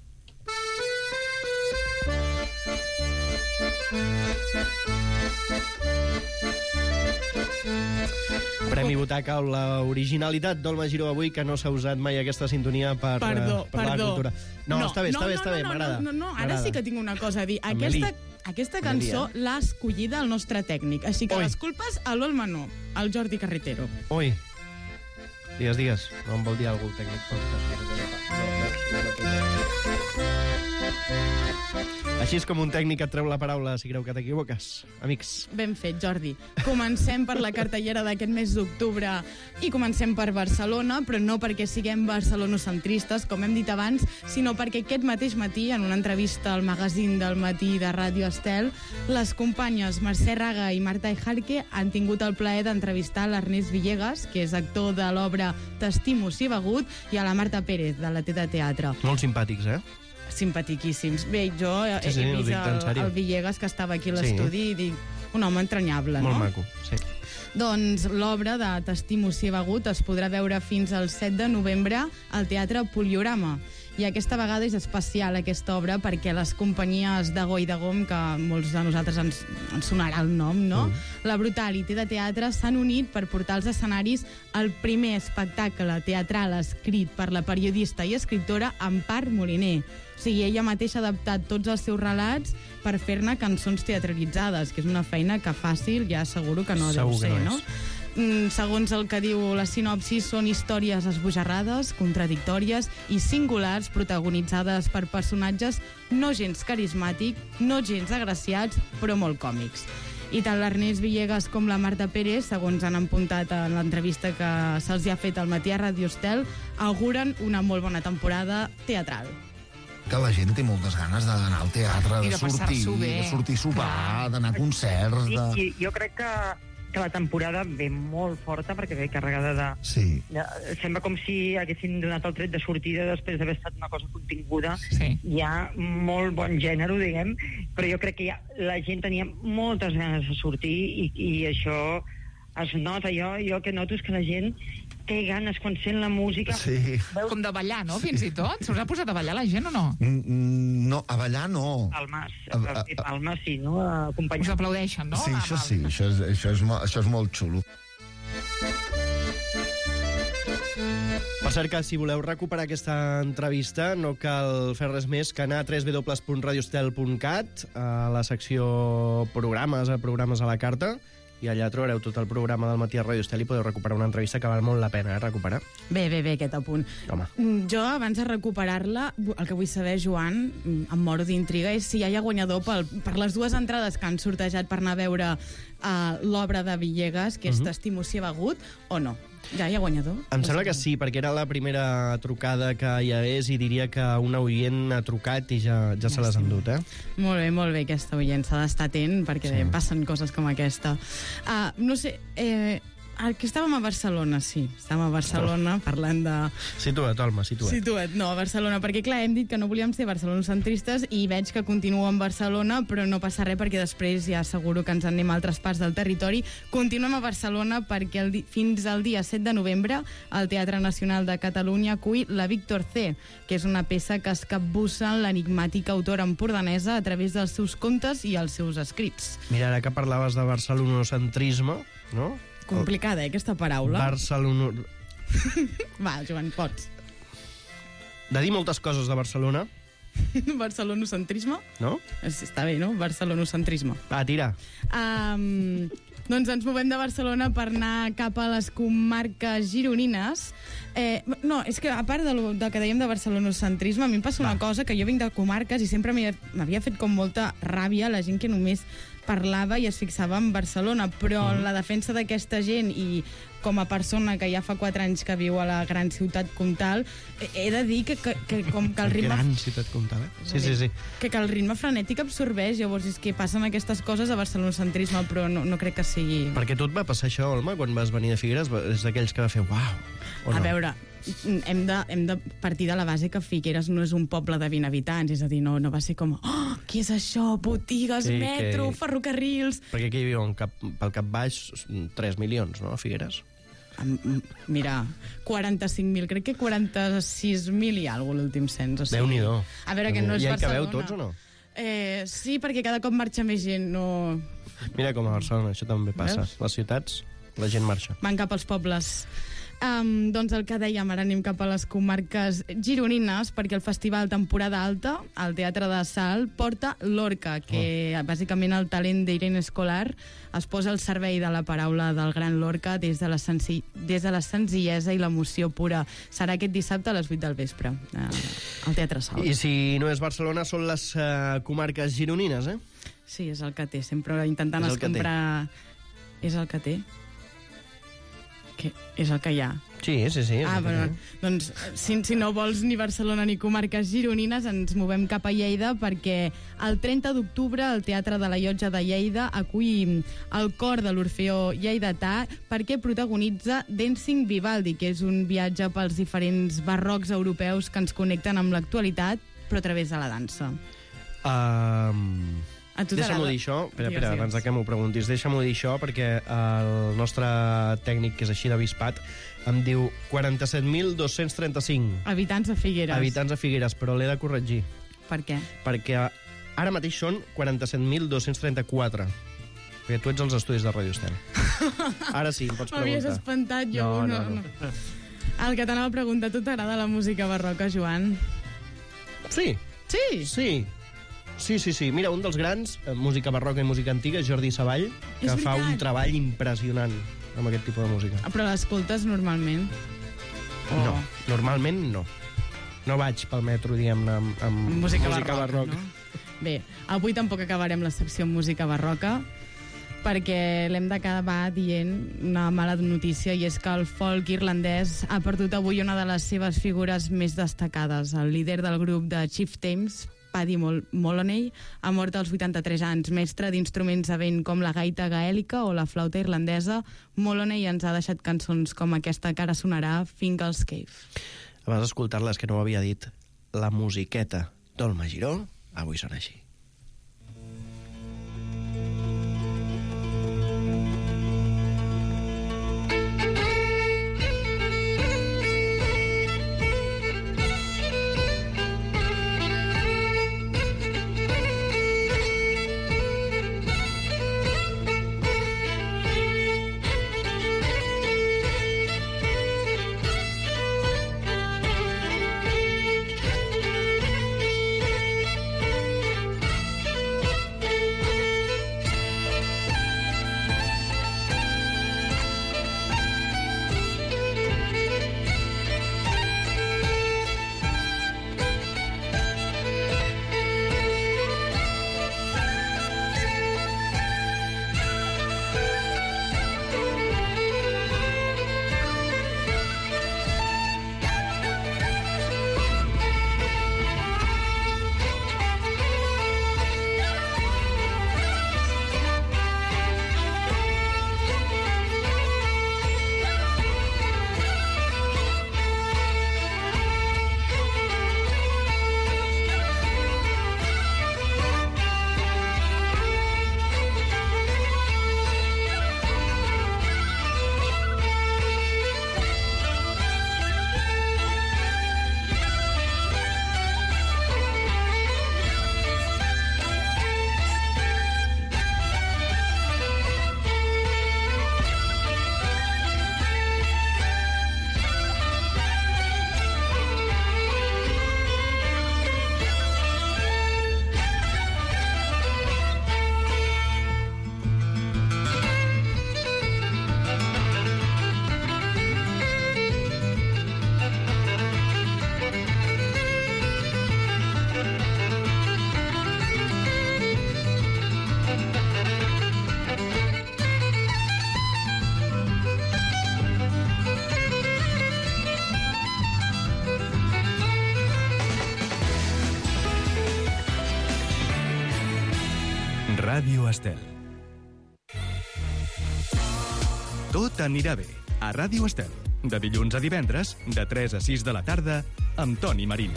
Premi Butaca, l'originalitat d'Olma Giró avui, que no s'ha usat mai aquesta sintonia per, perdó, per perdó. la cultura. No, no està bé, no, està bé, no, està bé, no, m'agrada. No, no, no, ara sí que tinc una cosa a dir. Aquesta, aquesta cançó l'ha escollida el nostre tècnic, així que Oi. les culpes a l'Olma no, al Jordi Carretero. Ui. Digues, digues. No em vol dir algú tècnic. Així és com un tècnic et treu la paraula si creu que t'equivoques. Amics. Ben fet, Jordi. Comencem per la cartellera d'aquest mes d'octubre i comencem per Barcelona, però no perquè siguem barcelonocentristes, com hem dit abans, sinó perquè aquest mateix matí, en una entrevista al magazín del matí de Ràdio Estel, les companyes Mercè Raga i Marta Ejarque han tingut el plaer d'entrevistar l'Ernest Villegas, que és actor de l'obra T'estimo si begut, i a la Marta Pérez, de la T de Teatre. Molt simpàtics, eh? Simpatiquíssims. Bé, jo he, sí, sí, he vist el, el Villegas, que estava aquí a l'estudi, sí. i dic, un home entranyable, Molt no? Molt maco, sí. Doncs l'obra de T'estimo si begut es podrà veure fins al set de novembre al Teatre Poliorama. I aquesta vegada és especial, aquesta obra, perquè les companyies de Go i de Gom, que molts de nosaltres ens, ens sonarà el nom, no? Mm. La Brutal i T de Teatre s'han unit per portar als escenaris el primer espectacle teatral escrit per la periodista i escriptora Empar Moliner. O sigui, ella mateixa ha adaptat tots els seus relats per fer-ne cançons teatralitzades, que és una feina que fàcil ja asseguro que no Segur deu ser, que no? no? Segons el que diu la sinopsi, són històries esbojarrades, contradictòries i singulars, protagonitzades per personatges no gens carismàtics, no gens agraciats, però molt còmics. I tant l'Ernest Villegas com la Marta Pérez, segons han apuntat en l'entrevista que se'ls ha fet al matí a Ràdio Estel, auguren una molt bona temporada teatral. Que la gent té moltes ganes d'anar al teatre, I de, de sortir, passar-s'ho bé. de sortir a sopar, d'anar a concerts... De... I, i jo crec que que la temporada ve molt forta perquè ve carregada de... Sí. de... Sembla com si haguessin donat el tret de sortida després d'haver estat una cosa continguda. Sí. Hi ha molt bon gènere, diguem, però jo crec que ja la gent tenia moltes ganes de sortir i, i això es nota. Jo, jo que noto és que la gent té ganes quan sent la música. Sí. Com de ballar, no?, fins i tot. Se us ha posat a ballar la gent o no? Mm, no, a ballar no. Palmes, A- a- a- palmes sí, no? Acompanyant. Us aplaudeixen, no? Sí, això sí, això és, això és, mo- això és molt xulo. Per cert que si voleu recuperar aquesta entrevista no cal fer res més que anar a w w w punt radiostel punt cat, a la secció programes, a programes a la carta, i allà trobareu tot el programa del matí a Ràdio Estel i podeu recuperar una entrevista que val molt la pena, eh, recuperar. Bé, bé, bé, aquest apunt. Home. Mm, Jo, abans de recuperar-la, el que vull saber, Joan, mm, em moro d'intriga, és si ja hi ha guanyador pel, per les dues entrades que han sortejat per anar a veure uh, l'obra de Villegas, que és Mhm. T'estimo si begut, o no? Ja hi ha guanyador? Em sembla que sí, perquè era la primera trucada que hi hagués i diria que un oient ha trucat i ja, ja se les ha endut, eh? Molt bé, molt bé, aquesta oient s'ha d'estar atent perquè Sí. passen coses com aquesta. Uh, no sé, eh, que estàvem a Barcelona, sí, estàvem a Barcelona parlant de... Situa't, Olma, situa't. Situa't, no, a Barcelona, perquè clar, hem dit que no volíem ser barcelonocentristes i veig que continua en Barcelona, però no passa res perquè després ja asseguro que ens en anem a altres parts del territori. Continuem a Barcelona perquè el di fins al dia set de novembre el Teatre Nacional de Catalunya acull la Víctor C, que és una peça que es capbussa en l'enigmàtica autora empordanesa a través dels seus contes i els seus escrits. Mira, ara que parlaves de barcelonocentrisme, no? Complicada, eh, aquesta paraula. Barcelona... Va, Joan, pots. De dir moltes coses de Barcelona. Barcelonocentrisme? No? Està bé, no? Barcelonocentrisme. Va, tira. Um, doncs ens movem de Barcelona per anar cap a les comarques gironines. Eh, no, és que a part del, del que dèiem de barcelonocentrisme, a mi em passa una cosa, que jo vinc de comarques i sempre m'havia fet com molta ràbia la gent que només parlava i es fixava en Barcelona, però mm. la defensa d'aquesta gent i com a persona que ja fa quatre anys que viu a la gran ciutat comtal, he de dir que, que, que com que el ritme... Gran ciutat comtal, eh? Sí, sí, sí. Que, que el ritme frenètic absorbeix, llavors és que passen aquestes coses a barcelonocentrisme, però no, no crec que sigui... Perquè tu et va passar això, Olma, quan vas venir de Figueres, és d'aquells que va fer uau, o no? A veure, hem de, hem de partir de la base que Figueres no és un poble de vint habitants, és a dir, no, no va ser com, oh, què és això? Botigues, sí, metro, que... ferrocarrils... Perquè aquí hi viuen cap, pel cap baix tres milions, no, a Figueres? Mira, quaranta-cinc mil, crec que quaranta-sis mil i alguna cosa l'últim cens. O sigui, Déu-n'hi-do. A veure, que no és I Barcelona. I hi cabeu tots o no? Eh, sí, perquè cada cop marxa més gent, no... Mira com a Barcelona, això també passa. Veus? Les ciutats, la gent marxa. Van cap als pobles. Um, doncs el que dèiem, ara anem cap a les comarques gironines, perquè el festival Temporada Alta, al Teatre de Salt, porta l'Orca, que oh. bàsicament el talent d'Irene Escolar es posa al servei de la paraula del gran Lorca des de la, senzill... des de la senzillesa i l'emoció pura. Serà aquest dissabte a les vuit del vespre, uh, al Teatre Salt. I si no és Barcelona, són les uh, comarques gironines, eh? Sí, és el que té, sempre intentant es comprar... És el que té. Que és el que hi ha. Sí, sí, sí. Ah, però, doncs, si, si no vols ni Barcelona ni comarques gironines, ens movem cap a Lleida perquè el trenta d'octubre el Teatre de la Llotja de Lleida acull el cor de l'Orfeó lleidatà perquè protagonitza Dancing Vivaldi, que és un viatge pels diferents barrocs europeus que ens connecten amb l'actualitat, però a través de la dansa. Um... Deixa'm-ho dir això, espera, espera, abans que m'ho preguntis, deixa'm-ho dir això perquè el nostre tècnic, que és així d'avispat, em diu quaranta-set mil dos-cents trenta-cinc. Habitants a Figueres. Habitants a Figueres, però l'he de corregir. Per què? Perquè ara mateix són quaranta-set mil dos-cents trenta-quatre. Perquè tu ets als estudis de Radio Estel. Ara sí, em pots preguntar. M'havies espantat, jo. No, no, no. no. El que t'anava a preguntar, tu t'agrada la música barroca, Joan? Sí. Sí? Sí. Sí, sí, sí. Mira, un dels grans, eh, música barroca i música antiga, Jordi Savall, que fa un treball impressionant amb aquest tipus de música. Però l'escoltes normalment? O... No, normalment no. No vaig pel metro, diguem-ne, amb, amb música, música barroca. barroca. No? Bé, avui tampoc acabarem la secció música barroca, perquè l'hem d'acabar dient una mala notícia, i és que el folk irlandès ha perdut avui una de les seves figures més destacades. El líder del grup de Chieftains, Paddy Moloney, ha mort als vuitanta-tres anys. Mestre d'instruments de vent com la gaita gaèlica o la flauta irlandesa, Moloney ens ha deixat cançons com aquesta que ara sonarà, Fingal's Cave. Abans d'escoltar-les, que no ho havia dit, la musiqueta d'Olma Giró avui sona així. Ràdio Estel. Tot anirà bé a Ràdio Estel. De dilluns a divendres, de tres a sis de la tarda, amb Toni Marín.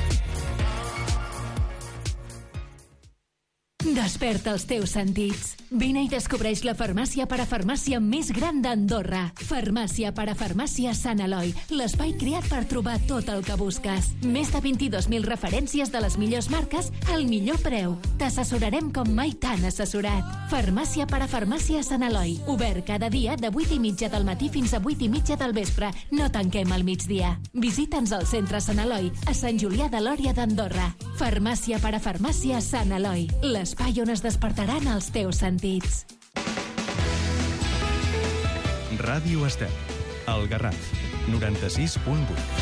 Desperta els teus sentits. Vine i descobreix la farmàcia parafarmàcia més gran d'Andorra. Farmàcia parafarmàcia Sant Eloi, l'espai creat per trobar tot el que busques. Més de vint-i-dos mil referències de les millors marques al millor preu. T'assessorarem com mai t'han assessorat. Farmàcia parafarmàcia Sant Eloi, obert cada dia de vuit i mitja del matí fins a vuit i mitja del vespre. No tanquem al migdia. Visita'ns al centre Sant Eloi, a Sant Julià de Lòria d'Andorra. Farmàcia parafarmàcia Sant Eloi, l'espai on es despertaran els teus sentits. Ràdio Estel, el Garraf, noranta-sis punt vuit.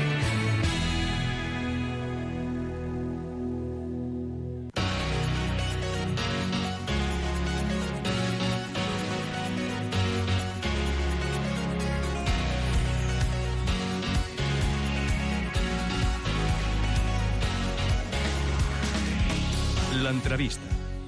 L'entrevista.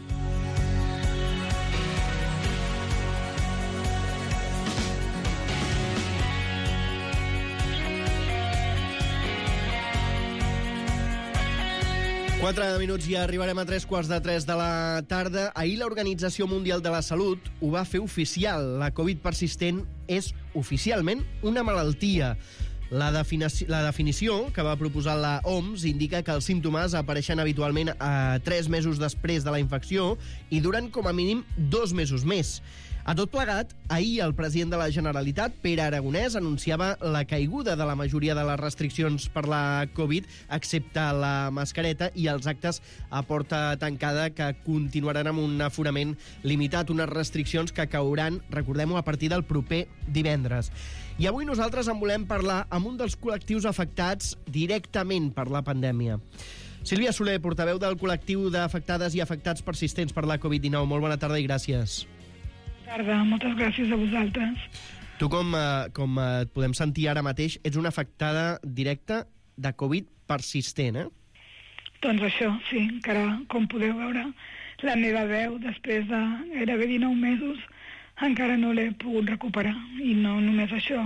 Quatre minuts i arribarem a tres quarts de tres de la tarda. Ahir l'Organització Mundial de la Salut ho va fer oficial. La Covid persistent és oficialment una malaltia. La definició, la definició que va proposar la O M S indica que els símptomes apareixen habitualment a tres mesos després de la infecció i duren com a mínim dos mesos més. A tot plegat, ahir el president de la Generalitat, Pere Aragonès, anunciava la caiguda de la majoria de les restriccions per la Covid, excepte la mascareta i els actes a porta tancada, que continuaran amb un aforament limitat, unes restriccions que cauran, recordem-ho, a partir del proper divendres. I avui nosaltres en volem parlar amb un dels col·lectius afectats directament per la pandèmia. Sílvia Soler, portaveu del col·lectiu d'afectades i afectats persistents per la Covid dinou. Molt bona tarda i gràcies. Bona tarda, moltes gràcies a vosaltres. Tu, com, com et podem sentir ara mateix, ets una afectada directa de Covid persistent, eh? Doncs això, sí, encara, com podeu veure, la meva veu, després de gairebé dinou mesos, encara no l'he pogut recuperar. I no només això,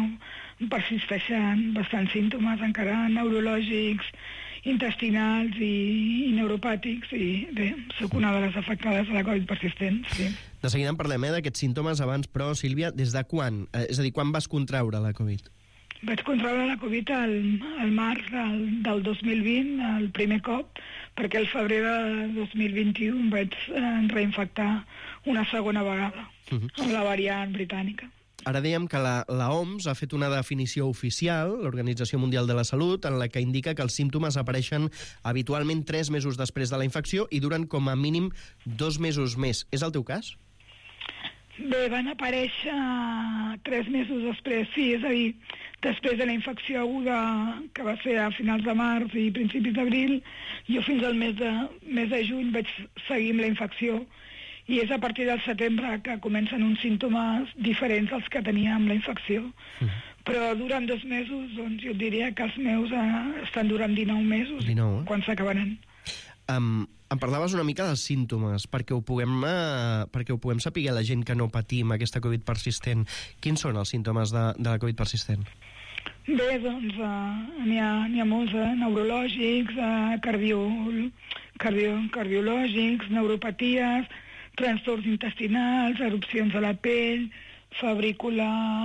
persisteixen bastants símptomes, encara neurològics, intestinals i, i neuropàtics, i bé, sóc una de les afectades de la Covid persistent, sí. De seguida en parlem, eh, d'aquests símptomes abans, però, Sílvia, des de quan? Eh, és a dir, quan vas contraure la Covid? Vaig contraure la Covid al, al març del, del dos mil vint, el primer cop, perquè al febrer de dos mil vint-i-u em vaig eh, reinfectar una segona vegada, uh-huh. amb la variant britànica. Ara dèiem que la, la O M S ha fet una definició oficial, l'Organització Mundial de la Salut, en la que indica que els símptomes apareixen habitualment tres mesos després de la infecció i duren com a mínim dos mesos més. És el teu cas? Bé, van aparèixer tres mesos després, sí, és a dir, després de la infecció aguda, que va ser a finals de març i principis d'abril, jo fins al mes de, mes de juny vaig seguir amb la infecció, i és a partir del setembre que comencen uns símptomes diferents als que tenia amb la infecció. Mm. Però durant dos mesos, doncs jo diria que els meus eh, estan durant dinou mesos, dinou, eh? Quan s'acabaran. Um, em parlaves una mica dels símptomes, perquè ho puguem, uh, perquè ho puguem saber la gent que no patim aquesta Covid persistent. Quins són els símptomes de, de la Covid persistent? Bé, doncs uh, n'hi ha, n'hi ha molts, eh? Neurològics, uh, cardio, cardio, cardiològics, neuropaties, trastorns intestinals, erupcions a la pell, febrícula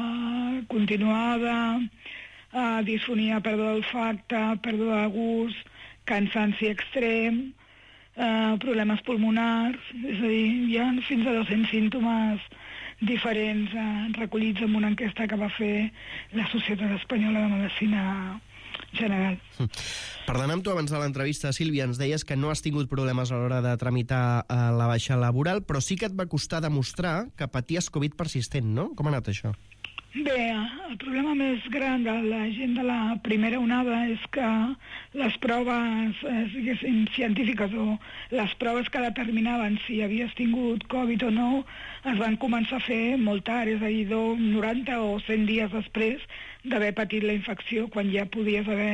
continuada, uh, disfonia, pèrdua d'olfacte, pèrdua de gust, cansanci extrem, uh, problemes pulmonars, és a dir, hi ha fins a dos-cents símptomes diferents uh, recollits en una enquesta que va fer la Societat Espanyola de Medicina General. Parlant amb tu abans de l'entrevista, Sílvia, ens deies que no has tingut problemes a l'hora de tramitar uh, la baixa laboral, però sí que et va costar demostrar que paties Covid persistent, no? Com ha anat això? Bé, el problema més gran de la gent de la primera onada és que les proves eh, científiques o les proves que determinaven si havies tingut Covid o no es van començar a fer molt tard, és a dir, noranta o cent dies després d'haver patit la infecció quan ja podies haver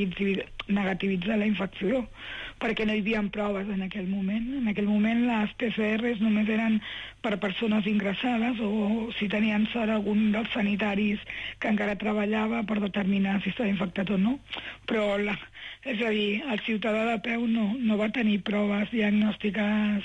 negativitzat la infecció, perquè no hi havia proves en aquell moment. En aquell moment les P C Rs només eren per persones ingressades o, si tenien sort, algun dels sanitaris que encara treballava per determinar si estava infectat o no. Però, la, és a dir, el ciutadà de peu no, no va tenir proves diagnòstiques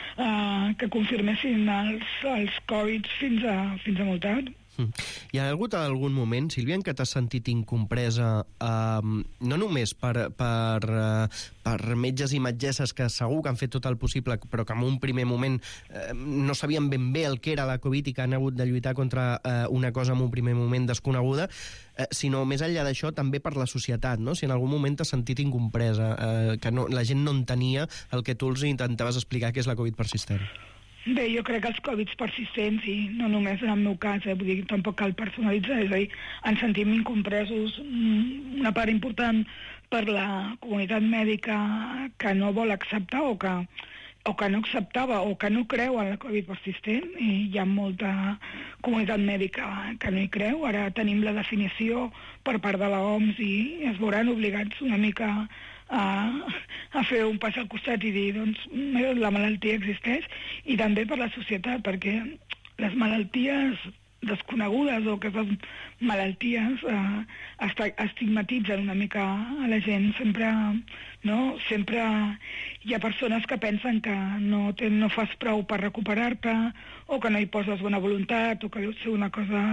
eh, que confirmessin els, els Covid fins a, fins a molt tard. Hi ha hagut algun moment, Sílvia, en què t'has sentit incompresa, eh, no només per, per, eh, per metges i metgesses que segur que han fet tot el possible, però que en un primer moment eh, no sabien ben bé el que era la Covid i que han hagut de lluitar contra eh, una cosa en un primer moment desconeguda, eh, sinó més enllà d'això també per la societat, no? Si en algun moment t'has sentit incompresa, eh, que no, la gent no entenia el que tu els intentaves explicar que és la Covid persistent. Bé, jo crec que els Covids persistents, i no només en el meu cas, eh, vull dir, tampoc cal personalitzar, és a dir, ens sentim incompresos, una part important per la comunitat mèdica que no vol acceptar o que, o que no acceptava o que no creu en la Covid persistent, i hi ha molta comunitat mèdica que no hi creu. Ara tenim la definició per part de l'O M S i es veuran obligats una mica A, a fer un pas al costat i dir, doncs, la malaltia existeix, i també per la societat, perquè les malalties desconegudes o que són malalties eh, estigmatitzen una mica a la gent. Sempre, no? Sempre hi ha persones que pensen que no, te, no fas prou per recuperar-te, o que no hi poses bona voluntat, o que deu ser una cosa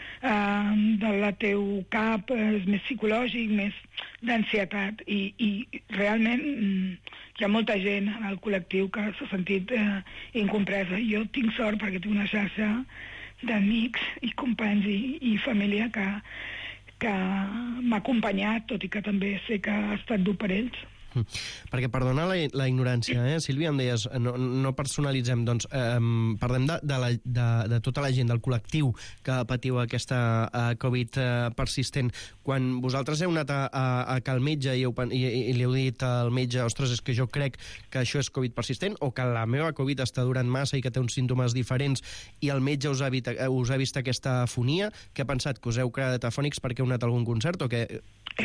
eh, de la teu cap, és més psicològic, més d'ansietat, i, i realment hi ha molta gent en el col·lectiu que s'ha sentit eh, incompresa. Jo tinc sort perquè tinc una xarxa d'amics i companys i, i família que, que m'ha acompanyat, tot i que també sé que ha estat dur per ells. Mm. Perquè, perdona la, la ignorància, eh? Sílvia, em deies, no, no personalitzem, doncs eh, parlem de, de, la, de, de tota la gent, del col·lectiu que patiu aquesta eh, Covid eh, persistent. Quan vosaltres heu anat a, a, a que el metge i, heu, i, i li heu dit al metge, ostres, és que jo crec que això és Covid persistent, o que la meva Covid està durant massa i que té uns símptomes diferents, i el metge us ha, vist, us ha vist aquesta afonia, què ha pensat? Que us heu quedat afònics perquè heu anat a algun concert o què?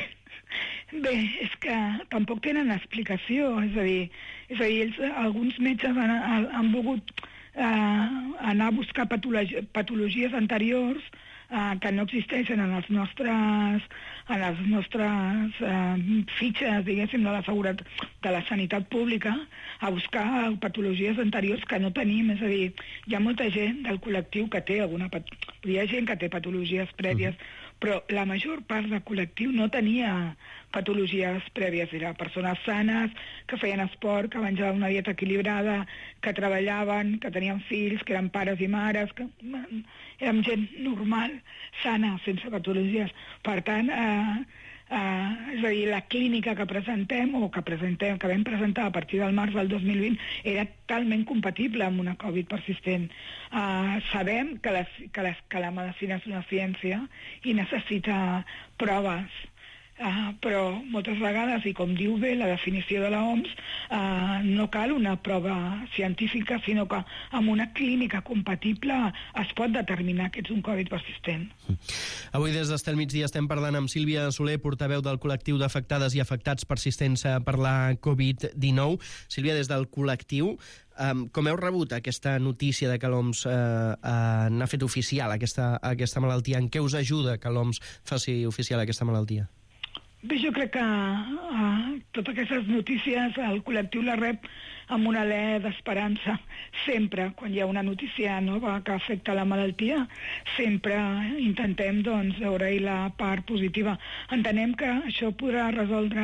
Bé, és que tampoc tenen explicació, és a dir, és a dir ells, alguns metges han, han volgut eh, anar a buscar patologi patologies anteriors eh, que no existeixen en els nostres, en les nostres eh, fitxes, diguéssim, de la seguretat, de la sanitat pública, a buscar patologies anteriors que no tenim. És a dir, hi ha molta gent del col·lectiu que té alguna patologia, hi ha gent que té patologies prèvies, uh-huh. però la major part del col·lectiu no tenia patologies prèvies. Eren persones sanes, que feien esport, que menjaven una dieta equilibrada, que treballaven, que tenien fills, que eren pares i mares, que érem gent normal, sana, sense patologies. Per tant, eh, eh, és a dir, la clínica que presentem, o que presentem, que vam presentar a partir del març del dos mil vint, era totalment compatible amb una Covid persistent. Eh, sabem que, les, que, les, que la medicina és una ciència i necessita proves. Uh, però moltes vegades, i com diu bé la definició de l'O M S, uh, no cal una prova científica, sinó que amb una clínica compatible es pot determinar que ets un Covid persistent. Avui des d'Estel Migdia estem parlant amb Sílvia Soler, portaveu del col·lectiu d'afectades i afectats persistents per la Covid dinou. Sílvia, des del col·lectiu, um, com heu rebut aquesta notícia de que l'O M S uh, uh, n'ha fet oficial aquesta, aquesta malaltia? En què us ajuda que l'O M S faci oficial aquesta malaltia? Bé, jo crec que uh, totes aquestes notícies el col·lectiu la rep amb un alè d'esperança. Sempre, quan hi ha una notícia nova que afecta la malaltia, sempre intentem, doncs, veure-hi la part positiva. Entenem que això podrà resoldre,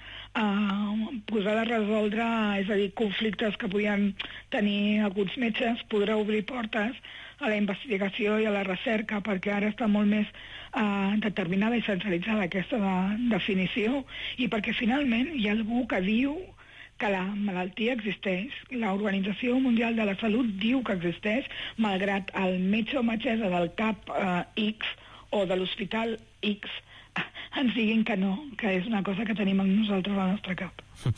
uh, podrà resoldre, és a dir, conflictes que podien tenir alguns metges, podrà obrir portes a la investigació i a la recerca, perquè ara està molt més eh, determinada i centralitzada aquesta de, definició, i perquè finalment hi ha algú que diu que la malaltia existeix. L'Organització Mundial de la Salut diu que existeix, malgrat el metge o metgessa del cap eh, X o de l'hospital X ens diguin que no, que és una cosa que tenim amb nosaltres al nostre cap.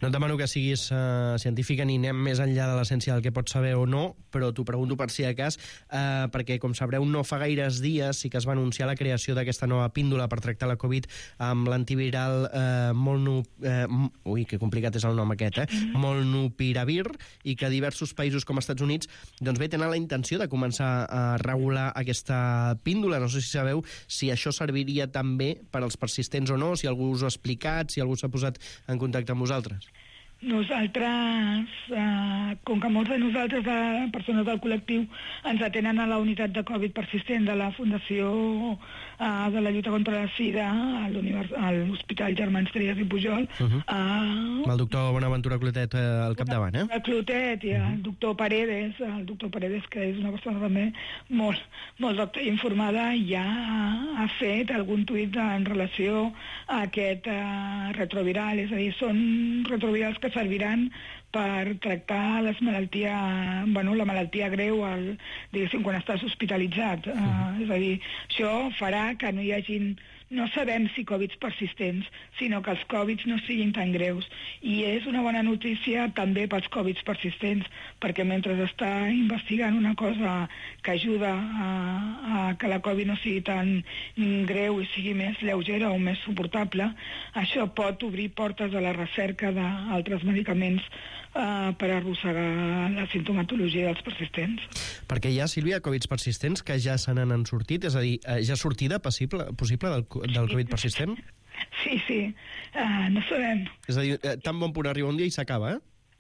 No et demano que siguis uh, científica ni anem més enllà de l'essència del que pots saber o no, però t'ho pregunto per si de cas, uh, perquè, com sabreu, no fa gaires dies sí que es va anunciar la creació d'aquesta nova píndola per tractar la Covid amb l'antiviral uh, Molnu... Uh, ui, que complicat és el nom aquest, eh? Molnupiravir, i que diversos països com els Estats Units doncs bé, tenen la intenció de començar a regular aquesta píndola. No sé si sabeu si això serviria també per als persistents o no, si algú us ho ha explicat, si algú s'ha posat en contacte amb vosaltres. Nosaltres, eh, com que molts de nosaltres, de persones del col·lectiu, ens atenen a la unitat de Covid persistent de la Fundació eh, de la lluita contra la sida a l'Hospital Germans Trias i Pujol. Uh -huh. eh, amb el doctor Bonaventura Clotet eh, al capdavant, eh? El Clotet i el doctor Paredes, el doctor Paredes, que és una persona també molt, molt doctor informada, ja ha, ha fet algun tuit en relació a aquest eh, retroviral, és a dir, són retrovirals que serviran per tractar les malalties, bueno, la malaltia greu, el, diguéssim, quan estàs hospitalitzat. Uh, uh, és a dir, això farà que no hi hagin, no sabem si Covids persistents, sinó que els Covids no siguin tan greus. I és una bona notícia també pels Covids persistents, perquè mentre està investigant una cosa que ajuda a, a que la Covid no sigui tan greu i sigui més lleugera o més suportable, això pot obrir portes a la recerca d'altres medicaments Uh, per arrossegar la sintomatologia dels persistents. Perquè hi ha, Sílvia, Covids persistents que ja se n'han sortit? És a dir, uh, ja sortida possible, possible del, del Covid persistent? Sí, sí. Uh, no sabem. És a dir, uh, tan bon punt arriba un dia i s'acaba, eh?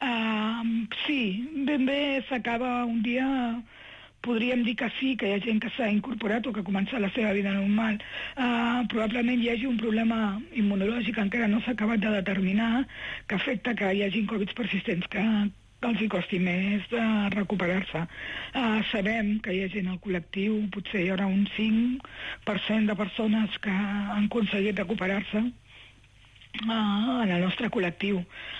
Uh, sí, ben bé s'acaba un dia... Podríem dir que sí, que hi ha gent que s'ha incorporat o que ha començat la seva vida normal. Uh, probablement hi hagi un problema immunològic que encara no s'ha acabat de determinar, que afecta que hi hagi Covids persistents que, que els hi costi més de recuperar-se. Uh, sabem que hi ha gent al col·lectiu, potser hi haurà un cinc per cent de persones que han aconseguit recuperar-se Uh, en el nostre col·lectiu.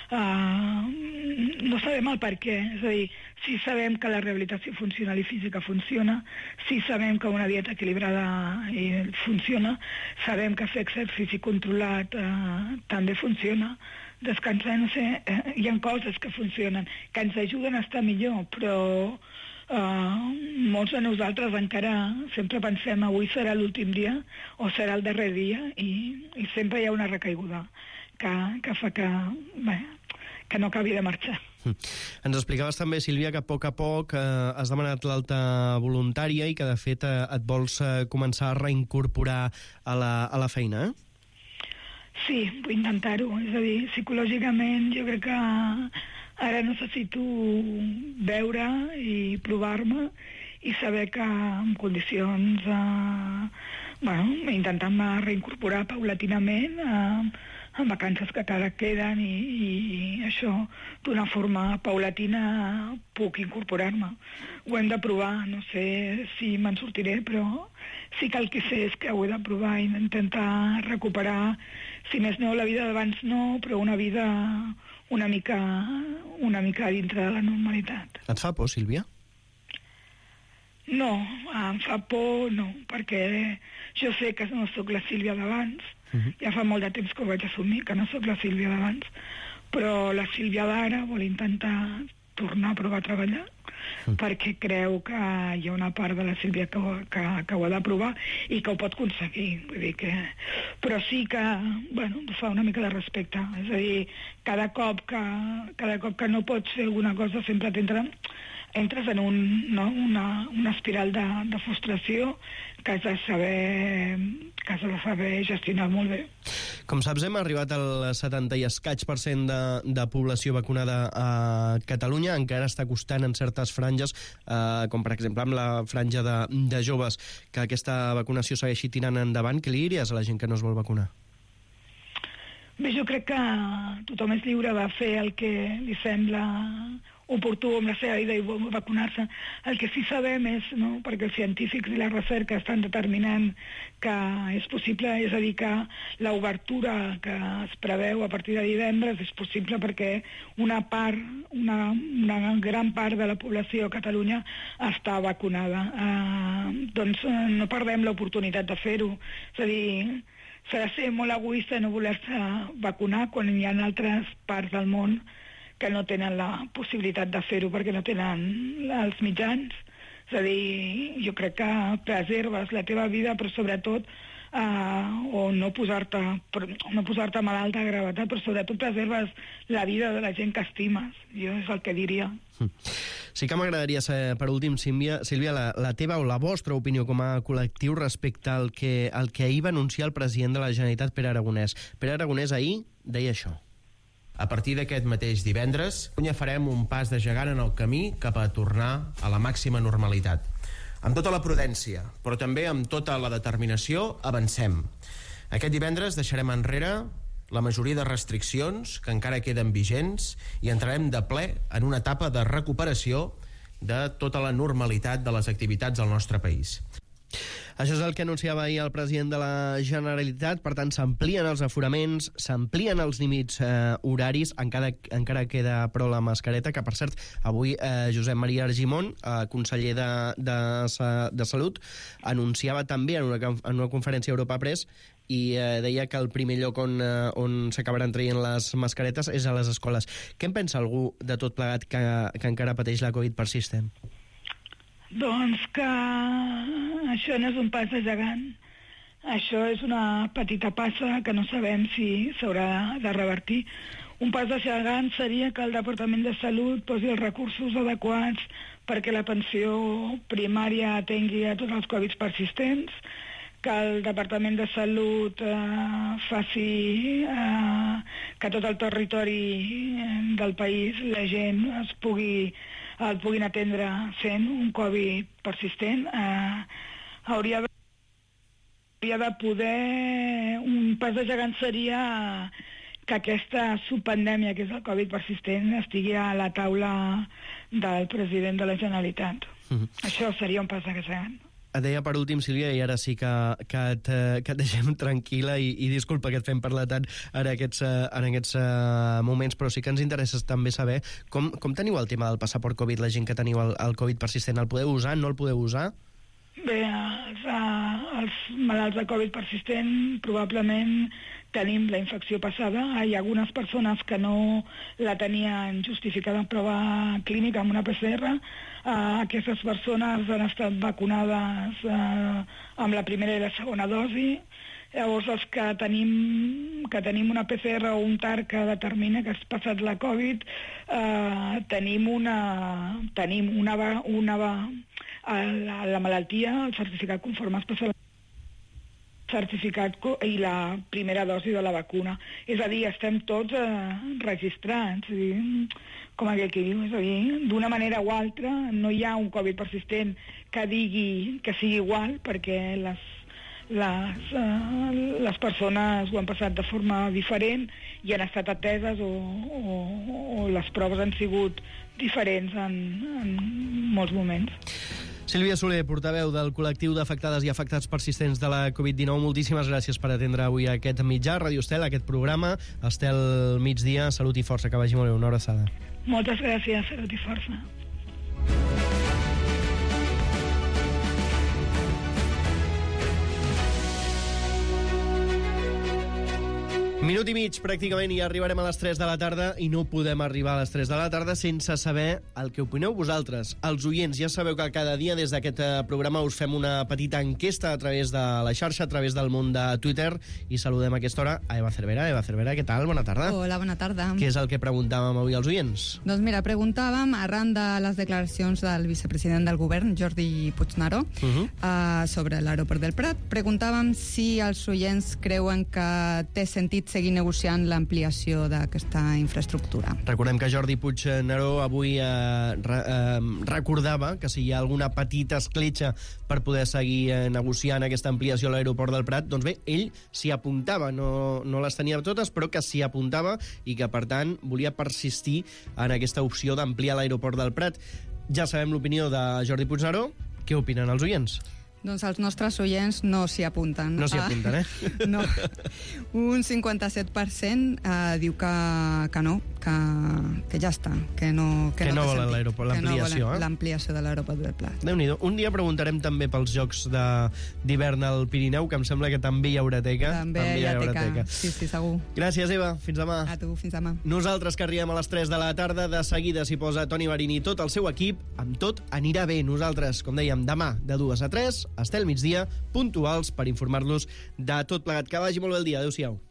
Uh, no sabem el per què, és a dir, sí sabem que la rehabilitació funcional i física funciona, sí sabem que una dieta equilibrada eh, funciona, sabem que fer exercici controlat uh, també funciona, descansar, no sé, eh, hi ha coses que funcionen, que ens ajuden a estar millor, però Uh, molts de nosaltres encara sempre pensem avui serà l'últim dia o serà el darrer dia i, i sempre hi ha una recaiguda que, que fa que, bé, que no acabi de marxar. Ens explicaves també, Sílvia, que a poc a poc eh, has demanat l'alta voluntària i que de fet eh, et vols eh, començar a reincorporar a la, a la feina, eh? Sí, vull intentar-ho, és a dir, psicològicament jo crec que ara necessito veure i provar-me i saber que en condicions, eh, bueno, intentant-me reincorporar paulatinament, eh, amb vacances que encara queden i, i, i això, d'una forma paulatina puc incorporar-me. Ho hem de provar, no sé si me'n sortiré, però sí que el que sé és que ho he de provar i intentar recuperar, si més no, la vida d'abans no, però una vida una mica, una mica dintre de la normalitat. Et fa por, Sílvia? No, em fa por no, perquè jo sé que no sóc la Sílvia d'abans, uh-huh. Ja fa molt de temps que ho vaig assumir, que no sóc la Sílvia d'abans, però la Sílvia d'ara vol intentar tornar a provar a treballar, uh-huh. perquè creu que hi ha una part de la Sílvia que, que, que ho ha de provar i que ho pot aconseguir. Vull dir que... Però sí que, bueno, fa una mica de respecte. És a dir, cada cop que, cada cop que no pots fer alguna cosa sempre t'entra... entres en un, no, una, una espiral de, de frustració que has de saber que has de saber gestionar molt bé. Com saps, hem arribat al setanta i escaig per cent de, de població vacunada a Catalunya. Encara està costant en certes franges, eh, com per exemple amb la franja de, de joves, que aquesta vacunació segueixi tirant endavant. Què li diries a la gent que no es vol vacunar? Bé, jo crec que tothom és lliure de fer el que li sembla oportú amb la seva vida i vacunar-se. El que sí sabem és, no, perquè els científics i la recerca estan determinant que és possible, és a dir, que l'obertura que es preveu a partir de divendres és possible perquè una part, una, una gran part de la població a Catalunya està vacunada. Eh, doncs no perdem l'oportunitat de fer-ho. És a dir, s'ha de ser molt egoista i no voler-se vacunar quan hi ha altres parts del món que no tenen la possibilitat de fer-ho perquè no tenen els mitjans. És a dir, jo crec que preserves la teva vida, però sobretot Uh, o no posar-te no posar-te malalt de gravetat, però sobretot preserves la vida de la gent que estimes. Jo és el que diria. Sí que m'agradaria saber, per últim, Sílvia, Sílvia la, la teva o la vostra opinió com a col·lectiu respecte al que, al que ahir va anunciar el president de la Generalitat, Pere Aragonès. Pere Aragonès ahir deia això. A partir d'aquest mateix divendres, ja farem un pas de gegant en el camí cap a tornar a la màxima normalitat. Amb tota la prudència, però també amb tota la determinació, avancem. Aquest divendres deixarem enrere la majoria de restriccions que encara queden vigents i entrarem de ple en una etapa de recuperació de tota la normalitat de les activitats al nostre país. Això és el que anunciava ahir el president de la Generalitat. Per tant, s'amplien els aforaments, s'amplien els límits eh, horaris, encara, encara queda però la mascareta, que per cert, avui eh, Josep Maria Argimon, eh, conseller de, de, de Salut, anunciava també en una, en una conferència a Europa Press i eh, deia que el primer lloc on, eh, on s'acabaran traient les mascaretes és a les escoles. Què en pensa algú de tot plegat que, que encara pateix la Covid persistent? Doncs que això no és un pas de gegant. Això és una petita passa que no sabem si s'haurà de revertir. Un pas de gegant seria que el Departament de Salut posi els recursos adequats perquè la pensió primària atengui a tots els Covid persistents, que el Departament de Salut eh, faci eh, que tot el territori del país la gent es pugui el puguin atendre sent un Covid persistent. Eh, hauria, de, hauria de poder... Un pas de gegant seria que aquesta subpandèmia, que és el Covid persistent, estigui a la taula del president de la Generalitat. Mm-hmm. Això seria un pas de gegant. Et deia per últim, Sílvia, i ara sí que, que, et, que et deixem tranquil·la i, i disculpa que et fem parlar tant en aquests, en aquests uh, moments, però sí que ens interessa també saber com, com teniu el tema del passaport Covid, la gent que teniu el, el Covid persistent. El podeu usar, no el podeu usar? Bé, els, uh, els malalts de Covid persistent probablement tenim la infecció passada. Hi ha algunes persones que no la tenien justificada en prova clínica amb una P C R. Uh, aquestes persones han estat vacunades uh, amb la primera i la segona dosi. Llavors, els que tenim, que tenim una P C R o un T A R que determina que has passat la Covid, uh, tenim una, tenim una, una, la, la malaltia, el certificat conforme has passat certificat i la primera dosi de la vacuna. És a dir, estem tots eh, registrats, és a dir, com aquell que diu, és a dir, d'una manera o altra no hi ha un Covid persistent que digui que sigui igual, perquè les, les, eh, les persones ho han passat de forma diferent i han estat ateses o, o, o les proves han sigut diferents en, en molts moments. Sílvia Soler, portaveu del col·lectiu d'afectades i afectats persistents de la Covid dinou, moltíssimes gràcies per atendre avui aquest mitjà, Ràdio Estel, aquest programa. Estel, migdia, salut i força, que vagi molt bé, una abraçada. Moltes gràcies, salut i força. Minut i mig, pràcticament, i arribarem a les tres de la tarda, i no podem arribar a les tres de la tarda sense saber el que opineu vosaltres. Els oients, ja sabeu que cada dia des d'aquest programa us fem una petita enquesta a través de la xarxa, a través del món de Twitter, i saludem a aquesta hora a Eva Cervera. Eva Cervera, què tal? Bona tarda. Hola, bona tarda. Què és el que preguntàvem avui als oients? Doncs mira, preguntàvem, arran de les declaracions del vicepresident del govern, Jordi Puigneró, uh-huh. uh, sobre l'aeroport del Prat, preguntàvem si els oients creuen que té sentit seguir negociant l'ampliació d'aquesta infraestructura. Recordem que Jordi Puigneró avui eh, re, eh, recordava que si hi ha alguna petita escletxa per poder seguir eh, negociant aquesta ampliació a l'aeroport del Prat, doncs bé, ell s'hi apuntava, no, no les tenia totes, però que s'hi apuntava i que, per tant, volia persistir en aquesta opció d'ampliar l'aeroport del Prat. Ja sabem l'opinió de Jordi Puigneró. Què opinen els oients? Doncs els nostres oients no s'hi apunten. No s'hi apunten, eh? No. Un cinquanta-set per cent eh, diu que, que no, que, que ja està, que no, que que no, no té volen sentit, l'aeroport, que no l'ampliació, volen eh? l'ampliació de l'aeroport del Prat. Déu-n'hi-do. Un dia preguntarem també pels Jocs de- d'hivern al Pirineu, que em sembla que també hi haurà teca. També, hi hi ha haurà teca. Sí, sí, segur. Gràcies, Eva. Fins demà. A tu, fins demà. Nosaltres que arribem a les tres de la tarda, de seguida s'hi posa Toni Marini i tot el seu equip, amb tot anirà bé. Nosaltres, com dèiem, demà de dues a tres, hasta el migdia, puntuals per informar-los de tot plegat. Que vagi molt bé el dia. Adéu-siau.